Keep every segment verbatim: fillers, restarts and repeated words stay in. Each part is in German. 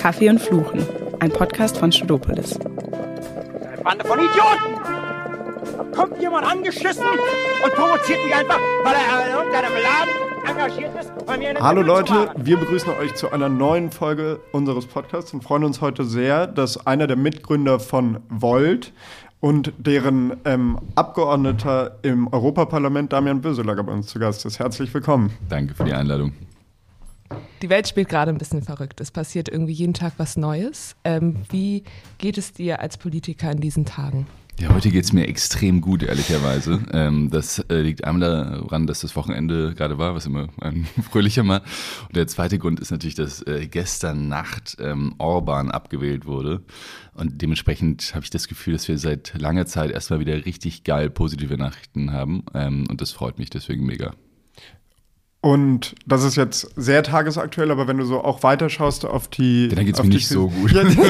Kaffee und Fluchen, ein Podcast von Studopolis. Eine Bande von Idioten! Da kommt jemand angeschissen und provoziert mich einfach, weil er in irgendeinem Laden engagiert ist. Bei mir Hallo Leute, wir begrüßen euch zu einer neuen Folge unseres Podcasts und freuen uns heute sehr, dass einer der Mitgründer von Volt und deren ähm, Abgeordneter im Europaparlament, Damian Böselager, bei uns zu Gast ist. Herzlich willkommen. Danke für die Einladung. Die Welt spielt gerade ein bisschen verrückt. Es passiert irgendwie jeden Tag was Neues. Ähm, wie geht es dir als Politiker in diesen Tagen? Ja, heute geht es mir extrem gut, ehrlicherweise. Ähm, das äh, liegt einmal daran, dass das Wochenende gerade war, was immer ein fröhlicher war. Und der zweite Grund ist natürlich, dass äh, gestern Nacht ähm, Orban abgewählt wurde. Und dementsprechend habe ich das Gefühl, dass wir seit langer Zeit erstmal wieder richtig geil positive Nachrichten haben. Ähm, und das freut mich deswegen mega. Und das ist jetzt sehr tagesaktuell, aber wenn du so auch weiterschaust auf die... Dann geht es mir nicht so gut.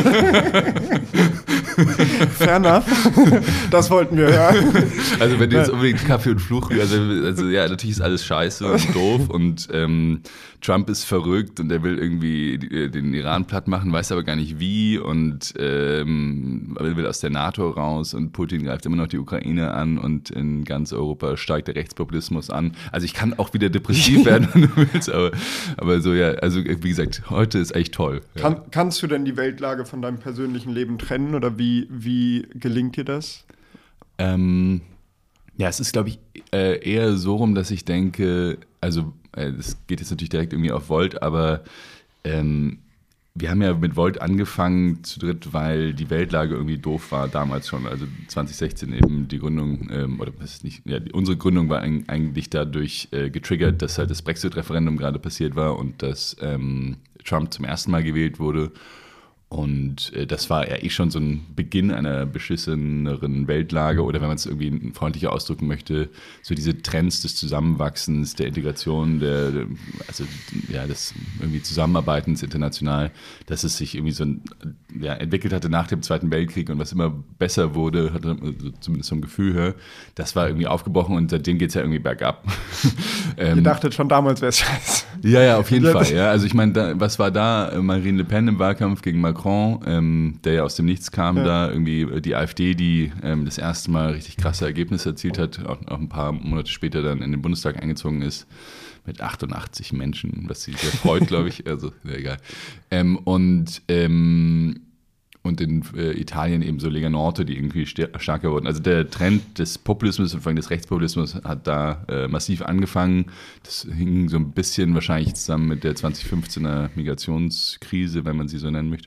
Fair enough. Das wollten wir hören. Also wenn du jetzt unbedingt Kaffee und Fluch, also, also ja, natürlich ist alles scheiße und doof und ähm, Trump ist verrückt und er will irgendwie den Iran platt machen, weiß aber gar nicht wie und ähm, will aus der NATO raus und Putin greift immer noch die Ukraine an und in ganz Europa steigt der Rechtspopulismus an. Also ich kann auch wieder depressiv werden, wenn du willst, aber, aber so ja, also wie gesagt, heute ist echt toll. Ja. Kann, kannst du denn die Weltlage von deinem persönlichen Leben trennen oder wie, wie gelingt dir das? Ähm, ja, es ist, glaube ich, äh, eher so rum, dass ich denke, also das geht jetzt natürlich direkt irgendwie auf Volt, aber ähm, wir haben ja mit Volt angefangen zu dritt, weil die Weltlage irgendwie doof war damals schon. Also zwanzig sechzehn eben die Gründung, ähm, oder was ist nicht, ja, unsere Gründung war ein, eigentlich dadurch äh, getriggert, dass halt das Brexit-Referendum gerade passiert war und dass ähm, Trump zum ersten Mal gewählt wurde. Und äh, das war ja eh schon so ein Beginn einer beschisseneren Weltlage oder wenn man es irgendwie freundlicher ausdrücken möchte, so diese Trends des Zusammenwachsens, der Integration, der, der also ja, des irgendwie Zusammenarbeitens international, dass es sich irgendwie so ja, entwickelt hatte nach dem Zweiten Weltkrieg und was immer besser wurde, hatte zumindest so ein Gefühl her, das war irgendwie aufgebrochen und seitdem geht es ja irgendwie bergab. ähm, Ihr dachtet schon damals, wäre es scheiße. Ja, ja, auf jeden Fall. Ja. Also ich meine, was war da? Marine Le Pen im Wahlkampf gegen Macron, ähm, der ja aus dem Nichts kam, ja. Da irgendwie die AfD, die ähm, das erste Mal richtig krasse Ergebnisse erzielt hat, auch, auch ein paar Monate später dann in den Bundestag eingezogen ist, mit achtundachtzig Menschen, was sie sehr freut, glaube ich. Also, ja, egal. Ähm, und ähm, Und in äh, Italien eben so Lega Nord, die irgendwie st- stärker wurden. Also der Trend des Populismus, vor allem des Rechtspopulismus, hat da äh, massiv angefangen. Das hing so ein bisschen wahrscheinlich zusammen mit der zwanzig fünfzehner Migrationskrise, wenn man sie so nennen möchte.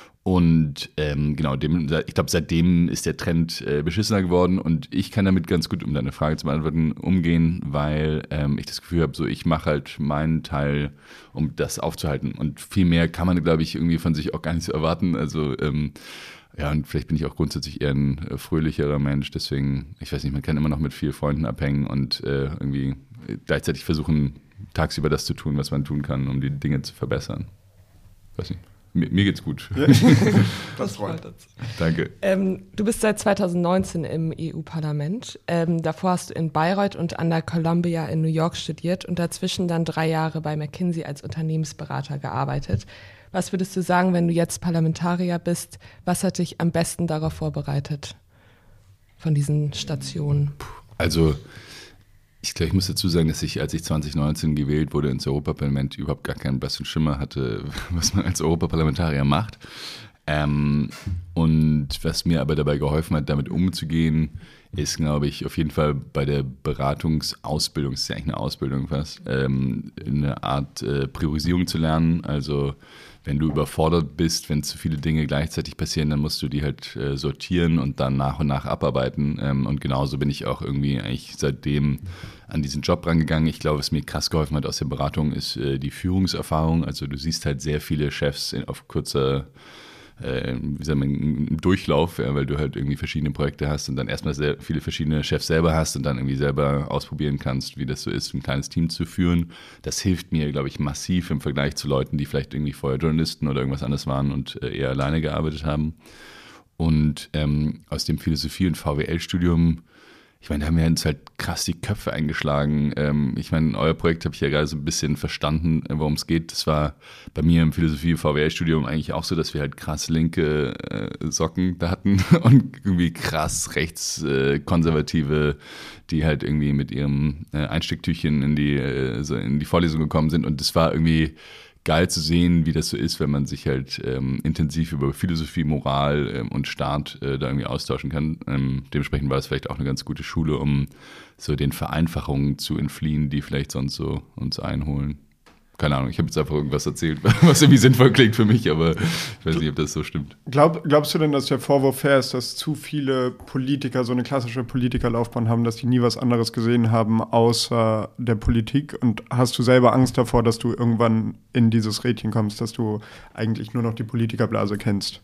Und ähm, genau, dem, ich glaube, seitdem ist der Trend äh, beschissener geworden und ich kann damit ganz gut, um deine Frage zu beantworten, umgehen, weil ähm, ich das Gefühl habe, so ich mache halt meinen Teil, um das aufzuhalten. Und viel mehr kann man, glaube ich, irgendwie von sich auch gar nicht so erwarten. Also ähm, ja, und vielleicht bin ich auch grundsätzlich eher ein äh, fröhlicherer Mensch, deswegen, ich weiß nicht, man kann immer noch mit vielen Freunden abhängen und äh, irgendwie gleichzeitig versuchen, tagsüber das zu tun, was man tun kann, um die Dinge zu verbessern. Weiß nicht. Mir, mir geht's gut. Ja. Das freut uns. Danke. Ähm, du bist seit zwanzig neunzehn im E U-Parlament. Ähm, davor hast du in Bayreuth und an der Columbia in New York studiert und dazwischen dann drei Jahre bei McKinsey als Unternehmensberater gearbeitet. Was würdest du sagen, wenn du jetzt Parlamentarier bist? Was hat dich am besten darauf vorbereitet von diesen Stationen? Also ich glaube, ich muss dazu sagen, dass ich, als ich zwanzig neunzehn gewählt wurde ins Europaparlament, überhaupt gar keinen blassen Schimmer hatte, was man als Europaparlamentarier macht. Ähm, und was mir aber dabei geholfen hat, damit umzugehen, ist, glaube ich, auf jeden Fall bei der Beratungsausbildung, das ist ja eigentlich eine Ausbildung fast, ähm, eine Art äh, Priorisierung zu lernen. Also wenn du überfordert bist, wenn zu viele Dinge gleichzeitig passieren, dann musst du die halt äh, sortieren und dann nach und nach abarbeiten. Ähm, und genauso bin ich auch irgendwie eigentlich seitdem an diesen Job rangegangen. Ich glaube, was mir krass geholfen hat aus der Beratung, ist äh, die Führungserfahrung. Also du siehst halt sehr viele Chefs in, auf kurzer äh, wie sagen wir, im Durchlauf, ja, weil du halt irgendwie verschiedene Projekte hast und dann erstmal sehr viele verschiedene Chefs selber hast und dann irgendwie selber ausprobieren kannst, wie das so ist, ein kleines Team zu führen. Das hilft mir, glaube ich, massiv im Vergleich zu Leuten, die vielleicht irgendwie vorher Journalisten oder irgendwas anderes waren und äh, eher alleine gearbeitet haben. Und ähm, aus dem Philosophie- und V W L-Studium ich meine, da haben wir uns halt krass die Köpfe eingeschlagen. Ähm, ich meine, euer Projekt habe ich ja gerade so ein bisschen verstanden, worum es geht. Das war bei mir im Philosophie-V W L-Studium eigentlich auch so, dass wir halt krass linke äh, Socken da hatten und irgendwie krass rechtskonservative, äh, die halt irgendwie mit ihrem äh, Einstecktüchchen in die, äh, so in die Vorlesung gekommen sind. Und das war irgendwie geil zu sehen, wie das so ist, wenn man sich halt ähm, intensiv über Philosophie, Moral ähm, und Staat äh, da irgendwie austauschen kann. Ähm, dementsprechend war das vielleicht auch eine ganz gute Schule, um so den Vereinfachungen zu entfliehen, die vielleicht sonst so uns einholen. Keine Ahnung, ich habe jetzt einfach irgendwas erzählt, was irgendwie sinnvoll klingt für mich, aber ich weiß nicht, ob das so stimmt. Glaub, glaubst du denn, dass der Vorwurf fair ist, dass zu viele Politiker so eine klassische Politikerlaufbahn haben, dass die nie was anderes gesehen haben außer der Politik? Und hast du selber Angst davor, dass du irgendwann in dieses Rädchen kommst, dass du eigentlich nur noch die Politikerblase kennst?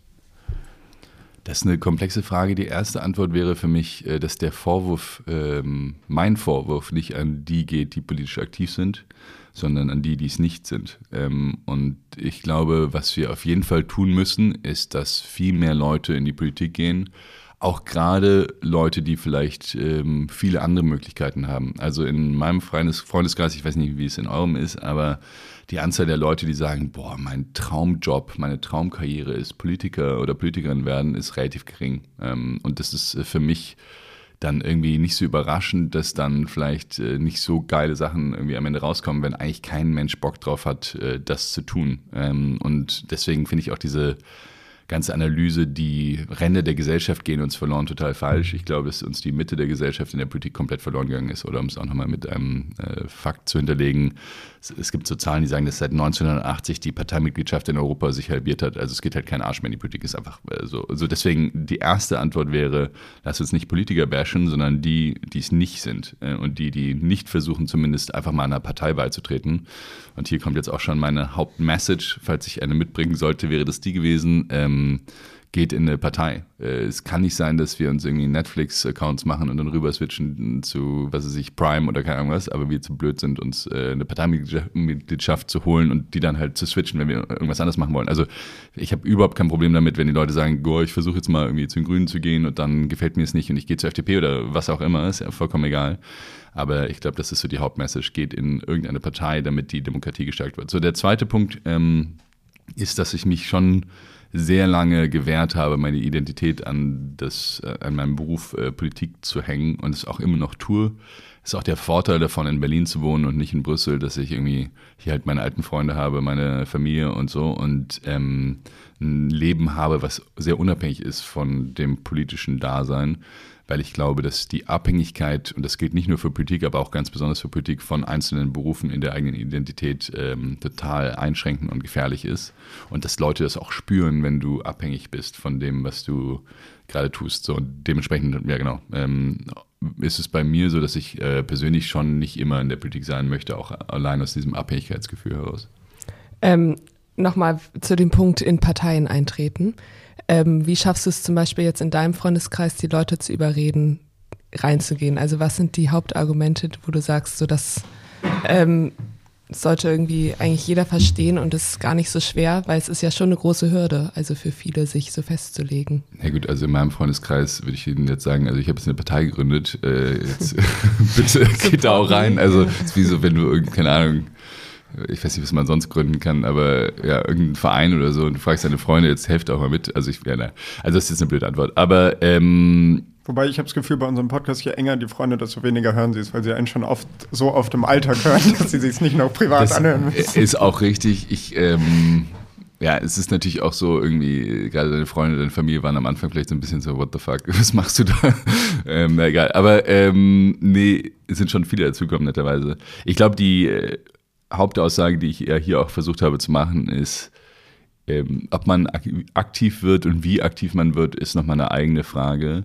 Das ist eine komplexe Frage. Die erste Antwort wäre für mich, dass der Vorwurf, ähm, mein Vorwurf, nicht an die geht, die politisch aktiv sind, sondern an die, die es nicht sind. Ähm, und ich glaube, was wir auf jeden Fall tun müssen, ist, dass viel mehr Leute in die Politik gehen, auch gerade Leute, die vielleicht ähm, viele andere Möglichkeiten haben. Also in meinem Freundes- Freundeskreis, ich weiß nicht, wie es in eurem ist, aber die Anzahl der Leute, die sagen, boah, mein Traumjob, meine Traumkarriere ist Politiker oder Politikerin werden, ist relativ gering. Ähm, und das ist für mich dann irgendwie nicht so überraschend, dass dann vielleicht äh, nicht so geile Sachen irgendwie am Ende rauskommen, wenn eigentlich kein Mensch Bock drauf hat, äh, das zu tun. Ähm, und deswegen finde ich auch diese ganze Analyse, die Ränder der Gesellschaft gehen uns verloren, total falsch. Ich glaube, dass uns die Mitte der Gesellschaft in der Politik komplett verloren gegangen ist. Oder um es auch nochmal mit einem äh, Fakt zu hinterlegen, es, es gibt so Zahlen, die sagen, dass seit neunzehnhundertachtzig die Parteimitgliedschaft in Europa sich halbiert hat. Also es geht halt kein Arsch mehr in die Politik, ist einfach äh, so. Also deswegen die erste Antwort wäre, lass uns nicht Politiker bashen, sondern die, die es nicht sind. Äh, und die, die nicht versuchen, zumindest einfach mal einer Partei beizutreten. Und hier kommt jetzt auch schon meine Hauptmessage, falls ich eine mitbringen sollte, wäre das die gewesen, ähm, geht in eine Partei. Es kann nicht sein, dass wir uns irgendwie Netflix-Accounts machen und dann rüber switchen zu, was weiß ich, Prime oder keine Ahnung was, aber wir zu blöd sind, uns eine Parteimitgliedschaft zu holen und die dann halt zu switchen, wenn wir irgendwas anderes machen wollen. Also ich habe überhaupt kein Problem damit, wenn die Leute sagen, goh, ich versuche jetzt mal irgendwie zu den Grünen zu gehen und dann gefällt mir es nicht und ich gehe zur F D P oder was auch immer, ist ja vollkommen egal. Aber ich glaube, das ist so die Hauptmessage, geht in irgendeine Partei, damit die Demokratie gestärkt wird. So, der zweite Punkt ähm, ist, dass ich mich schon sehr lange gewehrt habe, meine Identität an, das, an meinem Beruf äh, Politik zu hängen und es auch immer noch tue. Das ist auch der Vorteil davon, in Berlin zu wohnen und nicht in Brüssel, dass ich irgendwie hier halt meine alten Freunde habe, meine Familie und so und ähm, ein Leben habe, was sehr unabhängig ist von dem politischen Dasein, weil ich glaube, dass die Abhängigkeit, und das gilt nicht nur für Politik, aber auch ganz besonders für Politik, von einzelnen Berufen in der eigenen Identität ähm, total einschränkend und gefährlich ist. Und dass Leute das auch spüren, wenn du abhängig bist von dem, was du gerade tust. So, und dementsprechend, ja genau, ähm, ist es bei mir so, dass ich äh, persönlich schon nicht immer in der Politik sein möchte, auch allein aus diesem Abhängigkeitsgefühl heraus. Ähm, Nochmal zu dem Punkt in Parteien eintreten. Ähm, wie schaffst du es zum Beispiel jetzt in deinem Freundeskreis, die Leute zu überreden, reinzugehen? Also was sind die Hauptargumente, wo du sagst, so das ähm, sollte irgendwie eigentlich jeder verstehen und es ist gar nicht so schwer, weil es ist ja schon eine große Hürde, also für viele, sich so festzulegen. Ja gut, also in meinem Freundeskreis würde ich Ihnen jetzt sagen, also ich habe jetzt eine Partei gegründet, äh, jetzt bitte geht da auch rein. Also es ist wie so, wenn du irgend, keine Ahnung, ich weiß nicht, was man sonst gründen kann, aber ja, irgendein Verein oder so und du fragst deine Freunde, jetzt helft auch mal mit. Also ich, ja, nein. Also das ist jetzt eine blöde Antwort. Aber ähm, Wobei ich habe das Gefühl, bei unserem Podcast, je enger die Freunde, desto weniger hören sie es, weil sie einen schon oft so oft im Alltag hören, dass sie sich nicht noch privat das anhören müssen. Ist auch richtig. Ich, ähm, ja, es ist natürlich auch so irgendwie, gerade deine Freunde, deine Familie waren am Anfang vielleicht so ein bisschen so, what the fuck, was machst du da? ähm, na egal. Aber ähm, nee, es sind schon viele dazugekommen, netterweise. Ich glaube, die äh, Hauptaussage, die ich ja hier auch versucht habe zu machen, ist, ähm, ob man ak- aktiv wird und wie aktiv man wird, ist nochmal eine eigene Frage.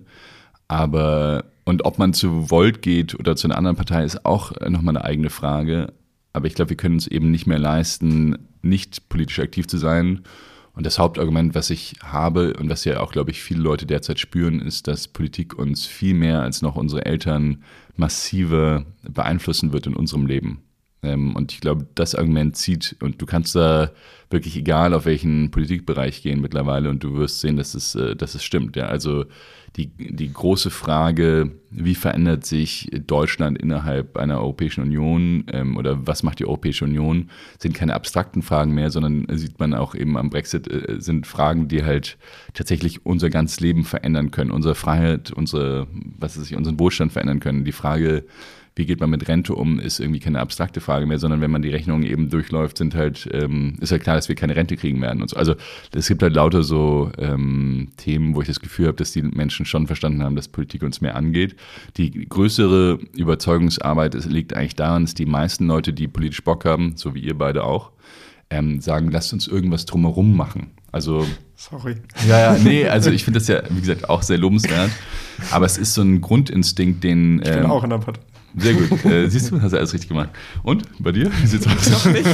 Aber, und ob man zu Volt geht oder zu einer anderen Partei, ist auch nochmal eine eigene Frage. Aber ich glaube, wir können uns eben nicht mehr leisten, nicht politisch aktiv zu sein. Und das Hauptargument, was ich habe und was ja auch, glaube ich, viele Leute derzeit spüren, ist, dass Politik uns viel mehr als noch unsere Eltern massiver beeinflussen wird in unserem Leben. Ähm, und ich glaube, das Argument zieht, und du kannst da wirklich egal auf welchen Politikbereich gehen mittlerweile und du wirst sehen, dass es, äh, dass es stimmt. Ja? Also die, die große Frage, wie verändert sich Deutschland innerhalb einer Europäischen Union ähm, oder was macht die Europäische Union, sind keine abstrakten Fragen mehr, sondern sieht man auch eben am Brexit, äh, sind Fragen, die halt tatsächlich unser ganzes Leben verändern können, unsere Freiheit, unsere, was weiß ich, unseren Wohlstand verändern können. Die Frage, wie geht man mit Rente um, ist irgendwie keine abstrakte Frage mehr, sondern wenn man die Rechnungen eben durchläuft, sind halt, ähm, ist halt klar, dass wir keine Rente kriegen werden und so. Also es gibt halt lauter so ähm, Themen, wo ich das Gefühl habe, dass die Menschen schon verstanden haben, dass Politik uns mehr angeht. Die größere Überzeugungsarbeit ist, liegt eigentlich daran, dass die meisten Leute, die politisch Bock haben, so wie ihr beide auch, ähm, sagen, lasst uns irgendwas drumherum machen. Also Sorry. Ja, ja, nee, also ich finde das ja, wie gesagt, auch sehr lobenswert. Aber es ist so ein Grundinstinkt, den. Ich bin ähm, auch in der Partei. Sehr gut. Äh, siehst du, hast du alles richtig gemacht. Und bei dir? Wie sieht's aus? Noch nicht.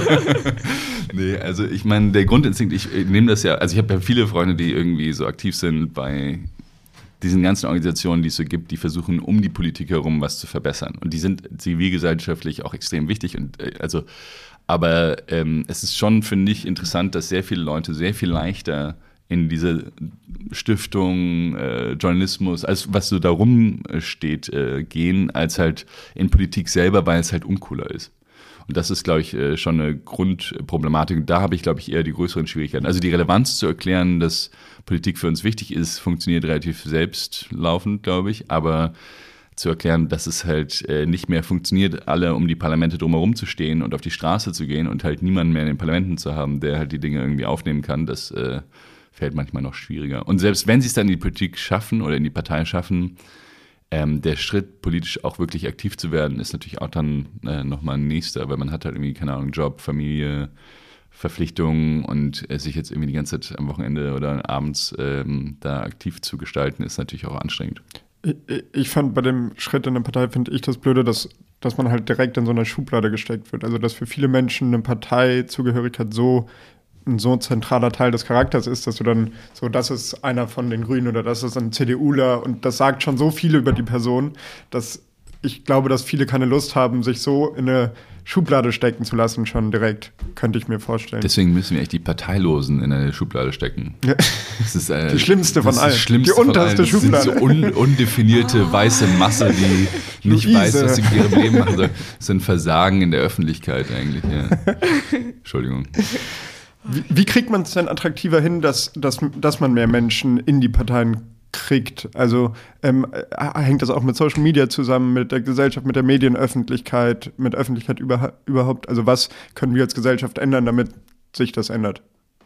Nee, also ich meine, der Grundinstinkt, ich, ich nehme das ja, also ich habe ja viele Freunde, die irgendwie so aktiv sind bei diesen ganzen Organisationen, die es so gibt, die versuchen, um die Politik herum was zu verbessern. Und die sind zivilgesellschaftlich auch extrem wichtig. Und äh, also, aber ähm, es ist schon, finde ich, interessant, dass sehr viele Leute sehr viel leichter in diese Stiftung, äh, Journalismus, alles, was so da rumsteht, äh, gehen, als halt in Politik selber, weil es halt uncooler ist. Und das ist, glaube ich, äh, schon eine Grundproblematik. Und da habe ich, glaube ich, eher die größeren Schwierigkeiten. Also die Relevanz zu erklären, dass Politik für uns wichtig ist, funktioniert relativ selbstlaufend, glaube ich. Aber zu erklären, dass es halt äh, nicht mehr funktioniert, alle um die Parlamente drumherum zu stehen und auf die Straße zu gehen und halt niemanden mehr in den Parlamenten zu haben, der halt die Dinge irgendwie aufnehmen kann, das äh, fällt manchmal noch schwieriger. Und selbst wenn sie es dann in die Politik schaffen oder in die Partei schaffen, ähm, der Schritt, politisch auch wirklich aktiv zu werden, ist natürlich auch dann äh, nochmal ein nächster, weil man hat halt irgendwie, keine Ahnung, Job, Familie, Verpflichtungen und äh, sich jetzt irgendwie die ganze Zeit am Wochenende oder abends ähm, da aktiv zu gestalten, ist natürlich auch anstrengend. Ich, ich fand bei dem Schritt in der Partei, finde ich das Blöde, dass, dass man halt direkt in so eine Schublade gesteckt wird. Also dass für viele Menschen eine Parteizugehörigkeit so ein so zentraler Teil des Charakters ist, dass du dann so, das ist einer von den Grünen oder das ist ein CDUler und das sagt schon so viel über die Person, dass ich glaube, dass viele keine Lust haben, sich so in eine Schublade stecken zu lassen, schon direkt, könnte ich mir vorstellen. Deswegen müssen wir echt die Parteilosen in eine Schublade stecken. Ja. Das ist, äh, die schlimmste von allen. Das Schlimmste die unterste von allen. Schublade. Das sind so un, undefinierte weiße Masse, die nicht Luise. weiß, was sie mit ihrem Leben machen soll. Das ist ein Versagen in der Öffentlichkeit eigentlich. Ja. Entschuldigung. Wie, wie kriegt man es denn attraktiver hin, dass, dass, dass man mehr Menschen in die Parteien kriegt? Also ähm, hängt das auch mit Social Media zusammen, mit der Gesellschaft, mit der Medienöffentlichkeit, mit Öffentlichkeit über, überhaupt? Also was können wir als Gesellschaft ändern, damit sich das ändert?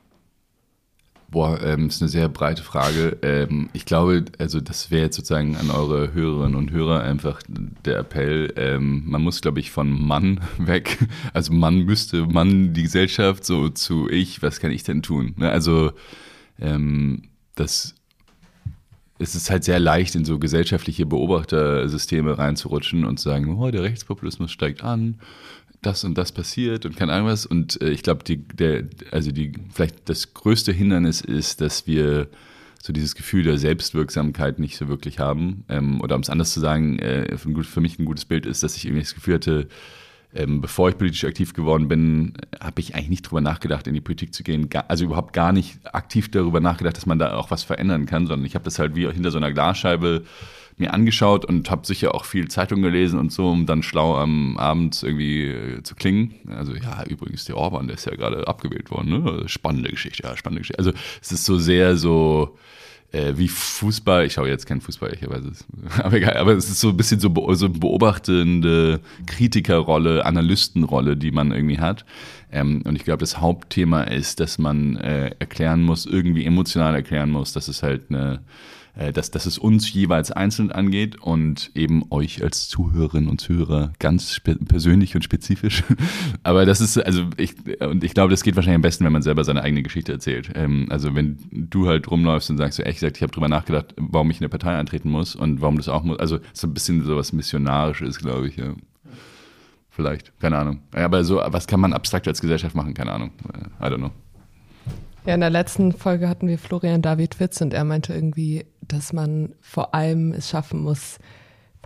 Boah, ähm, ist eine sehr breite Frage. Ähm, ich glaube, also das wäre jetzt sozusagen an eure Hörerinnen und Hörer einfach der Appell. Ähm, man muss, glaube ich, von Mann weg. Also man müsste, Mann, die Gesellschaft, so zu ich, was kann ich denn tun? Ne? Also ähm, das es ist halt sehr leicht, in so gesellschaftliche Beobachtersysteme reinzurutschen und zu sagen, oh, der Rechtspopulismus steigt an, das und das passiert und keine Ahnung was. Und äh, ich glaube, die, der, also die, vielleicht das größte Hindernis ist, dass wir so dieses Gefühl der Selbstwirksamkeit nicht so wirklich haben. Ähm, oder um es anders zu sagen, äh, für, für mich ein gutes Bild ist, dass ich irgendwie das Gefühl hatte, ähm, bevor ich politisch aktiv geworden bin, habe ich eigentlich nicht drüber nachgedacht, in die Politik zu gehen. Gar, also überhaupt gar nicht aktiv darüber nachgedacht, dass man da auch was verändern kann, sondern ich habe das halt wie hinter so einer Glasscheibe mir angeschaut und habe sicher auch viel Zeitung gelesen und so, um dann schlau am Abend irgendwie äh, zu klingen. Also ja, übrigens, der Orban, der ist ja gerade abgewählt worden. Ne? Spannende Geschichte, ja, spannende Geschichte. Also es ist so sehr so äh, wie Fußball. Ich schaue jetzt keinen Fußball, ich weiß es. Aber egal, aber es ist so ein bisschen so, be- so beobachtende Kritikerrolle, Analystenrolle, die man irgendwie hat. Ähm, und ich glaube, das Hauptthema ist, dass man äh, erklären muss, irgendwie emotional erklären muss, dass es halt eine Dass, dass es uns jeweils einzeln angeht und eben euch als Zuhörerinnen und Zuhörer ganz spe- persönlich und spezifisch. Aber das ist, also ich, und ich glaube, das geht wahrscheinlich am besten, wenn man selber seine eigene Geschichte erzählt. Ähm, also wenn du halt rumläufst und sagst, so, ehrlich gesagt, ich habe drüber nachgedacht, warum ich in eine Partei eintreten muss und warum das auch muss. Also so ein bisschen so was Missionarisches, glaube ich, ja. Vielleicht, keine Ahnung. Aber so, was kann man abstrakt als Gesellschaft machen? Keine Ahnung. I don't know. Ja, in der letzten Folge hatten wir Florian David Witz und er meinte irgendwie, dass man vor allem es schaffen muss,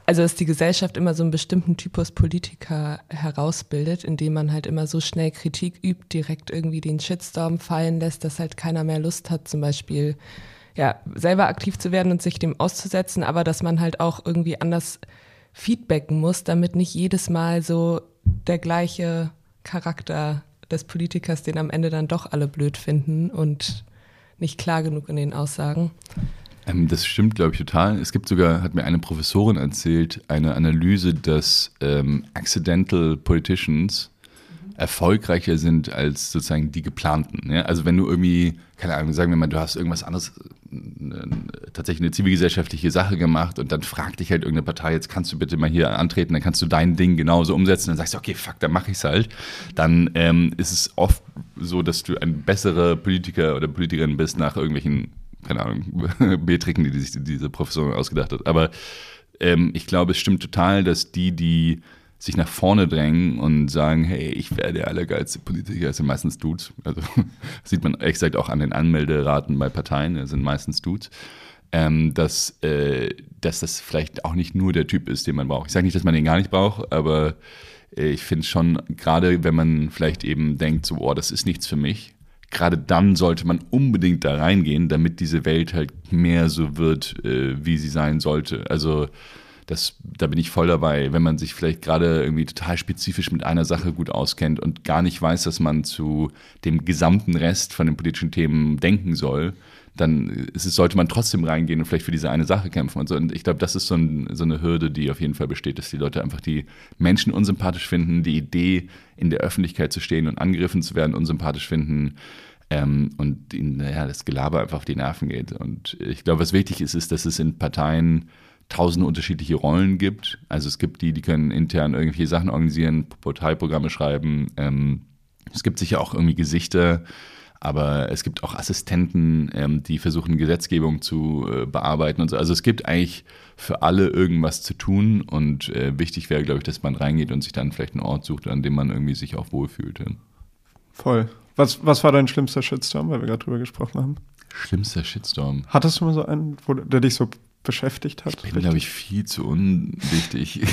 also dass die Gesellschaft immer so einen bestimmten Typus Politiker herausbildet, indem man halt immer so schnell Kritik übt, direkt irgendwie den Shitstorm fallen lässt, dass halt keiner mehr Lust hat, zum Beispiel ja selber aktiv zu werden und sich dem auszusetzen, aber dass man halt auch irgendwie anders feedbacken muss, damit nicht jedes Mal so der gleiche Charakter des Politikers, den am Ende dann doch alle blöd finden und nicht klar genug in den Aussagen. Ähm, das stimmt, glaube ich, total. Es gibt sogar, hat mir eine Professorin erzählt, eine Analyse, dass ähm, accidental politicians mhm. erfolgreicher sind als sozusagen die geplanten. Ja? Also wenn du irgendwie, keine Ahnung, sagen wir mal, du hast irgendwas anderes, äh, tatsächlich eine zivilgesellschaftliche Sache gemacht und dann fragt dich halt irgendeine Partei, jetzt kannst du bitte mal hier antreten, dann kannst du dein Ding genauso umsetzen, dann sagst du, okay, fuck, dann mache ich es halt. Dann ähm, ist es oft so, dass du ein besserer Politiker oder Politikerin bist nach irgendwelchen keine Ahnung, Metriken, die sich diese Professorin ausgedacht hat. Aber ähm, ich glaube, es stimmt total, dass die, die sich nach vorne drängen und sagen, hey, ich werde der allergeilste Politiker, das sind meistens Dudes. Also sieht man ehrlich gesagt auch an den Anmelderaten bei Parteien, das sind meistens Dudes. Ähm, dass, äh, dass das vielleicht auch nicht nur der Typ ist, den man braucht. Ich sage nicht, dass man den gar nicht braucht, aber äh, ich finde schon, gerade wenn man vielleicht eben denkt, so, oh, das ist nichts für mich, gerade dann sollte man unbedingt da reingehen, damit diese Welt halt mehr so wird, äh, wie sie sein sollte. Also das, da bin ich voll dabei, wenn man sich vielleicht gerade irgendwie total spezifisch mit einer Sache gut auskennt und gar nicht weiß, dass man zu dem gesamten Rest von den politischen Themen denken soll, dann ist es, sollte man trotzdem reingehen und vielleicht für diese eine Sache kämpfen und so. Und ich glaube, das ist so, ein, so eine Hürde, die auf jeden Fall besteht, dass die Leute einfach die Menschen unsympathisch finden, die Idee, in der Öffentlichkeit zu stehen und angegriffen zu werden, unsympathisch finden ähm, und ihnen ja, das Gelaber einfach auf die Nerven geht. Und ich glaube, was wichtig ist, ist, dass es in Parteien tausende unterschiedliche Rollen gibt. Also es gibt die, die können intern irgendwelche Sachen organisieren, Parteiprogramme schreiben. Ähm, es gibt sicher auch irgendwie Gesichter, aber es gibt auch Assistenten, ähm, die versuchen, Gesetzgebung zu äh, bearbeiten und so. Also es gibt eigentlich für alle irgendwas zu tun und äh, wichtig wäre, glaube ich, dass man reingeht und sich dann vielleicht einen Ort sucht, an dem man irgendwie sich auch wohlfühlt. Ja. Voll. Was, was war dein schlimmster Shitstorm, weil wir gerade drüber gesprochen haben? Schlimmster Shitstorm? Hattest du mal so einen, wo, der dich so beschäftigt hat? Ich bin, glaube ich, viel zu unwichtig.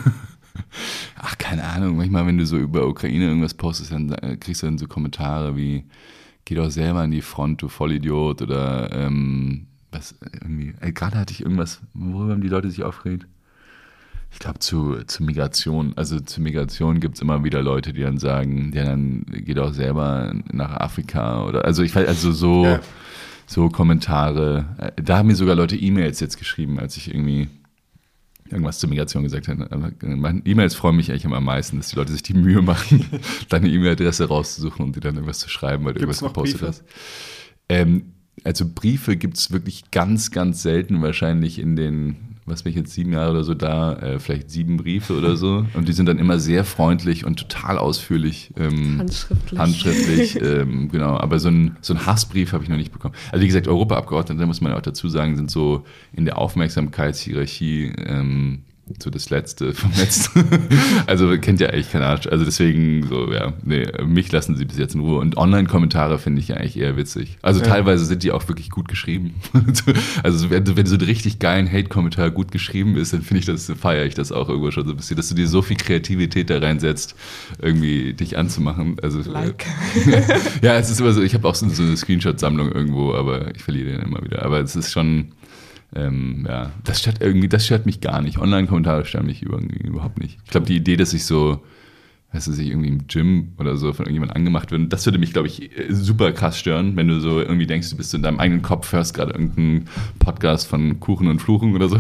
Ach, keine Ahnung. Manchmal, wenn du so über Ukraine irgendwas postest, dann kriegst du dann so Kommentare wie geh doch selber an die Front, du Vollidiot, oder ähm, was irgendwie. Ey, gerade hatte ich irgendwas, worüber haben die Leute sich aufgeregt? Ich glaube, zu, zu Migration. Also zu Migration gibt es immer wieder Leute, die dann sagen, ja, dann geh doch selber nach Afrika oder also ich weiß, also so, ja. so Kommentare. Da haben mir sogar Leute E-Mails jetzt geschrieben, als ich irgendwie irgendwas zur Migration gesagt habe. E-Mails freuen mich eigentlich immer am meisten, dass die Leute sich die Mühe machen, deine E-Mail-Adresse rauszusuchen und dir dann irgendwas zu schreiben, weil du Gibt's irgendwas gepostet Briefe? hast. Ähm, also Briefe gibt es wirklich ganz, ganz selten, wahrscheinlich in den, was bin ich jetzt, sieben Jahre oder so da, äh, vielleicht sieben Briefe oder so. Und die sind dann immer sehr freundlich und total ausführlich. Ähm, handschriftlich. Handschriftlich, ähm, genau. Aber so ein, so ein Hassbrief habe ich noch nicht bekommen. Also wie gesagt, Europaabgeordnete, da muss man ja auch dazu sagen, sind so in der Aufmerksamkeitshierarchie ähm, so das Letzte vom Letzten. Also kennt ja eigentlich kein Arsch. Also deswegen so, ja, nee, mich lassen sie bis jetzt in Ruhe. Und Online-Kommentare finde ich ja eigentlich eher witzig. Also ja. Teilweise sind die auch wirklich gut geschrieben. Also wenn, wenn so ein richtig geilen Hate-Kommentar gut geschrieben ist, dann finde ich das, feiere ich das auch irgendwo schon so ein bisschen, dass du dir so viel Kreativität da reinsetzt, irgendwie dich anzumachen. Also, like. Ja, es ist immer so, ich habe auch so eine Screenshot-Sammlung irgendwo, aber ich verliere den immer wieder. Aber es ist schon, Ähm, ja, das stört irgendwie, das stört mich gar nicht. Online-Kommentare stören mich irgendwie überhaupt nicht. Ich glaube, die Idee, dass ich so, weißt du, sich irgendwie im Gym oder so von irgendjemandem angemacht wird, das würde mich, glaube ich, super krass stören, wenn du so irgendwie denkst, du bist in deinem eigenen Kopf, hörst gerade irgendeinen Podcast von Kuchen und Fluchen oder so.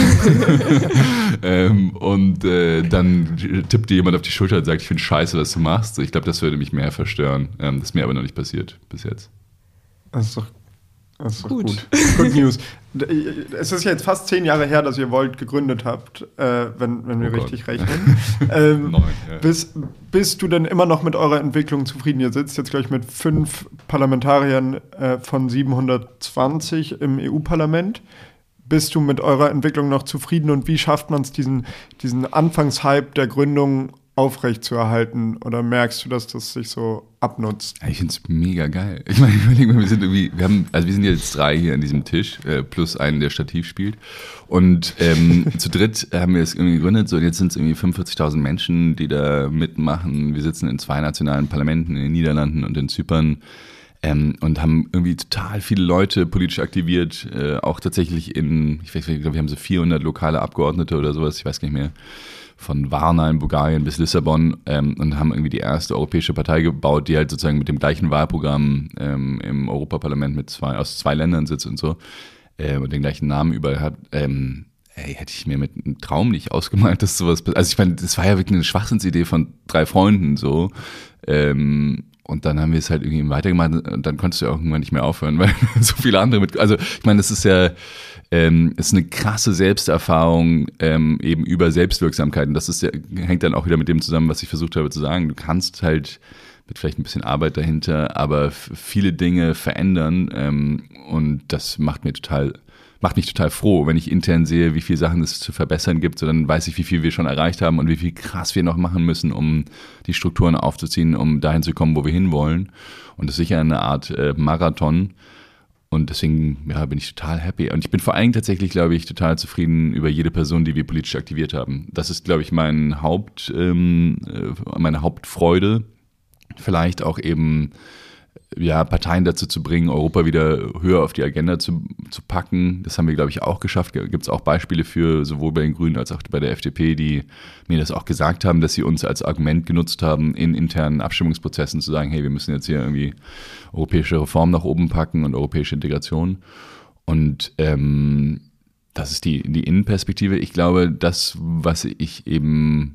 ähm, und äh, dann tippt dir jemand auf die Schulter und sagt, ich finde scheiße, was du machst. Ich glaube, das würde mich mehr verstören. Ähm, das ist mir aber noch nicht passiert bis jetzt. Das ist doch Das ist gut. gut. Good News. Es ist jetzt fast zehn Jahre her, dass ihr Volt gegründet habt, äh, wenn, wenn wir oh richtig Gott. rechnen. ähm, Neun, ja. bist, bist du denn immer noch mit eurer Entwicklung zufrieden? Ihr sitzt jetzt, glaube ich, mit fünf Parlamentariern äh, von siebenhundertzwanzig im E U-Parlament. Bist du mit eurer Entwicklung noch zufrieden und wie schafft man es, diesen, diesen Anfangshype der Gründung aufrecht zu erhalten? Oder merkst du, dass das sich so abnutzt? Ich finde es mega geil. Ich meine, überleg mal, wir sind irgendwie, wir haben, also wir sind jetzt drei hier an diesem Tisch, äh, plus einen, der Stativ spielt. Und ähm, zu dritt haben wir es irgendwie gegründet. So, und jetzt sind es irgendwie fünfundvierzigtausend Menschen, die da mitmachen. Wir sitzen in zwei nationalen Parlamenten, in den Niederlanden und in Zypern. Ähm, und haben irgendwie total viele Leute politisch aktiviert, äh, auch tatsächlich in, ich weiß, ich glaube, wir haben so vierhundert lokale Abgeordnete oder sowas, ich weiß gar nicht mehr, von Varna in Bulgarien bis Lissabon, ähm, und haben irgendwie die erste europäische Partei gebaut, die halt sozusagen mit dem gleichen Wahlprogramm ähm, im Europaparlament mit zwei, aus zwei Ländern sitzt und so, äh, und den gleichen Namen überall hat. Ähm, ey, hätte ich mir mit einem Traum nicht ausgemalt, dass sowas passiert. Also ich meine, das war ja wirklich eine Schwachsinnsidee von drei Freunden so, ähm, und dann haben wir es halt irgendwie weitergemacht und dann konntest du ja irgendwann nicht mehr aufhören, weil so viele andere mit, also ich meine, das ist ja, ähm, ist eine krasse Selbsterfahrung, ähm, eben über Selbstwirksamkeit, und das ist ja, hängt dann auch wieder mit dem zusammen, was ich versucht habe zu sagen. Du kannst halt mit vielleicht ein bisschen Arbeit dahinter, aber f- viele Dinge verändern, ähm, und das macht mir total macht mich total froh, wenn ich intern sehe, wie viele Sachen es zu verbessern gibt. So, dann weiß ich, wie viel wir schon erreicht haben und wie viel krass wir noch machen müssen, um die Strukturen aufzuziehen, um dahin zu kommen, wo wir hinwollen. Und das ist sicher eine Art äh, Marathon. Und deswegen ja, bin ich total happy. Und ich bin vor allem tatsächlich, glaube ich, total zufrieden über jede Person, die wir politisch aktiviert haben. Das ist, glaube ich, mein Haupt, ähm, meine Hauptfreude. Vielleicht auch eben ja, Parteien dazu zu bringen, Europa wieder höher auf die Agenda zu, zu packen. Das haben wir, glaube ich, auch geschafft. Gibt es auch Beispiele für, sowohl bei den Grünen als auch bei der F D P, die mir das auch gesagt haben, dass sie uns als Argument genutzt haben, in internen Abstimmungsprozessen zu sagen, hey, wir müssen jetzt hier irgendwie europäische Reformen nach oben packen und europäische Integration. Und ähm, das ist die, die Innenperspektive. Ich glaube, das, was ich eben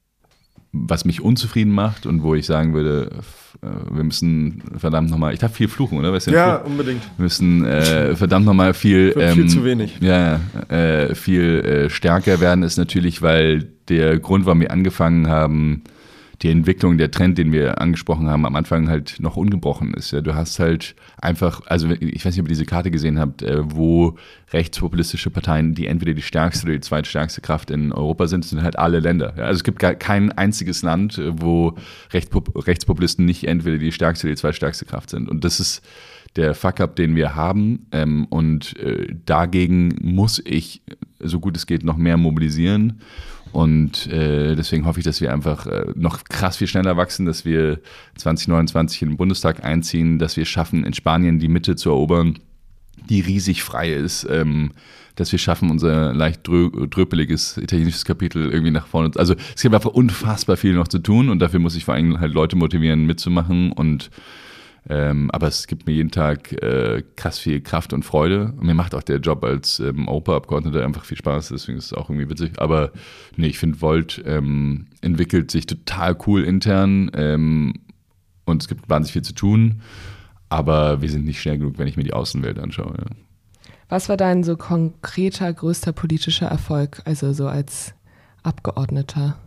was mich unzufrieden macht und wo ich sagen würde, wir müssen verdammt nochmal, ich darf viel fluchen, oder? Weißt du, ja, Fluch? unbedingt. Wir müssen äh, verdammt nochmal viel, ähm, viel ähm, zu wenig. Ja, äh, viel äh, stärker werden ist natürlich, weil der Grund, warum wir angefangen haben, die Entwicklung, der Trend, den wir angesprochen haben, am Anfang halt noch ungebrochen ist. Ja, du hast halt einfach, also ich weiß nicht, ob ihr diese Karte gesehen habt, äh, wo rechtspopulistische Parteien, die entweder die stärkste oder die zweitstärkste Kraft in Europa sind, sind halt alle Länder. Ja, also es gibt gar kein einziges Land, wo Rechtspop- Rechtspopulisten nicht entweder die stärkste oder die zweitstärkste Kraft sind. Und das ist der Fuck-up, den wir haben. Ähm, und äh, dagegen muss ich, so gut es geht, noch mehr mobilisieren. Und äh, deswegen hoffe ich, dass wir einfach äh, noch krass viel schneller wachsen, dass wir zwanzig neunundzwanzig in den Bundestag einziehen, dass wir schaffen, in Spanien die Mitte zu erobern, die riesig frei ist, ähm, dass wir schaffen, unser leicht drö- dröpeliges italienisches Kapitel irgendwie nach vorne. Also es gibt einfach unfassbar viel noch zu tun und dafür muss ich vor allem halt Leute motivieren, mitzumachen. Und Ähm, aber es gibt mir jeden Tag äh, krass viel Kraft und Freude. Und mir macht auch der Job als ähm, Europaabgeordneter einfach viel Spaß, deswegen ist es auch irgendwie witzig. Aber nee, ich finde, Volt ähm, entwickelt sich total cool intern ähm, und es gibt wahnsinnig viel zu tun. Aber wir sind nicht schnell genug, wenn ich mir die Außenwelt anschaue. Ja. Was war dein so konkreter, größter politischer Erfolg, also so als Abgeordneter?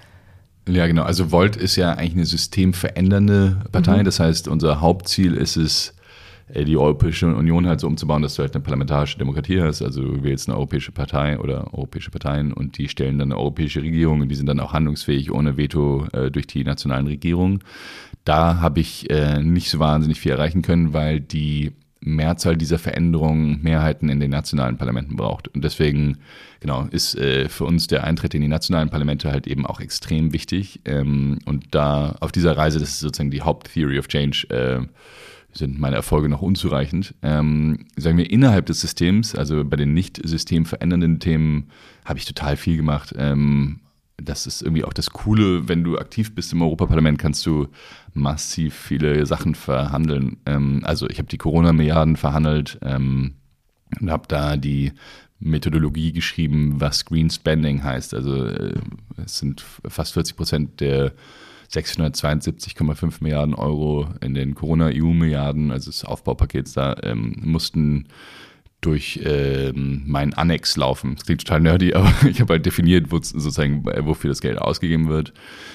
Ja, genau. Also Volt ist ja eigentlich eine systemverändernde Partei. Mhm. Das heißt, unser Hauptziel ist es, die Europäische Union halt so umzubauen, dass du halt eine parlamentarische Demokratie hast. Also du wählst eine europäische Partei oder europäische Parteien und die stellen dann eine europäische Regierung und die sind dann auch handlungsfähig ohne Veto äh, durch die nationalen Regierungen. Da habe ich äh, nicht so wahnsinnig viel erreichen können, weil die Mehrzahl dieser Veränderungen Mehrheiten in den nationalen Parlamenten braucht. Und deswegen, genau, ist äh, für uns der Eintritt in die nationalen Parlamente halt eben auch extrem wichtig. Ähm, und da auf dieser Reise, das ist sozusagen die Haupttheory of Change, äh, sind meine Erfolge noch unzureichend. Ähm, sagen wir, innerhalb des Systems, also bei den nicht systemverändernden Themen, habe ich total viel gemacht. Ähm, das ist irgendwie auch das Coole, wenn du aktiv bist im Europaparlament, kannst du massiv viele Sachen verhandeln. Ähm, also ich habe die Corona-Milliarden verhandelt ähm, und habe da die Methodologie geschrieben, was Green Spending heißt. Also äh, es sind fast vierzig Prozent der sechshundertzweiundsiebzig Komma fünf Milliarden Euro in den Corona-E U-Milliarden, also des Aufbaupakets da, ähm, mussten durch ähm, meinen Annex laufen. Das klingt total nerdy, aber ich habe halt definiert, wo, sozusagen, wofür das Geld ausgegeben wird.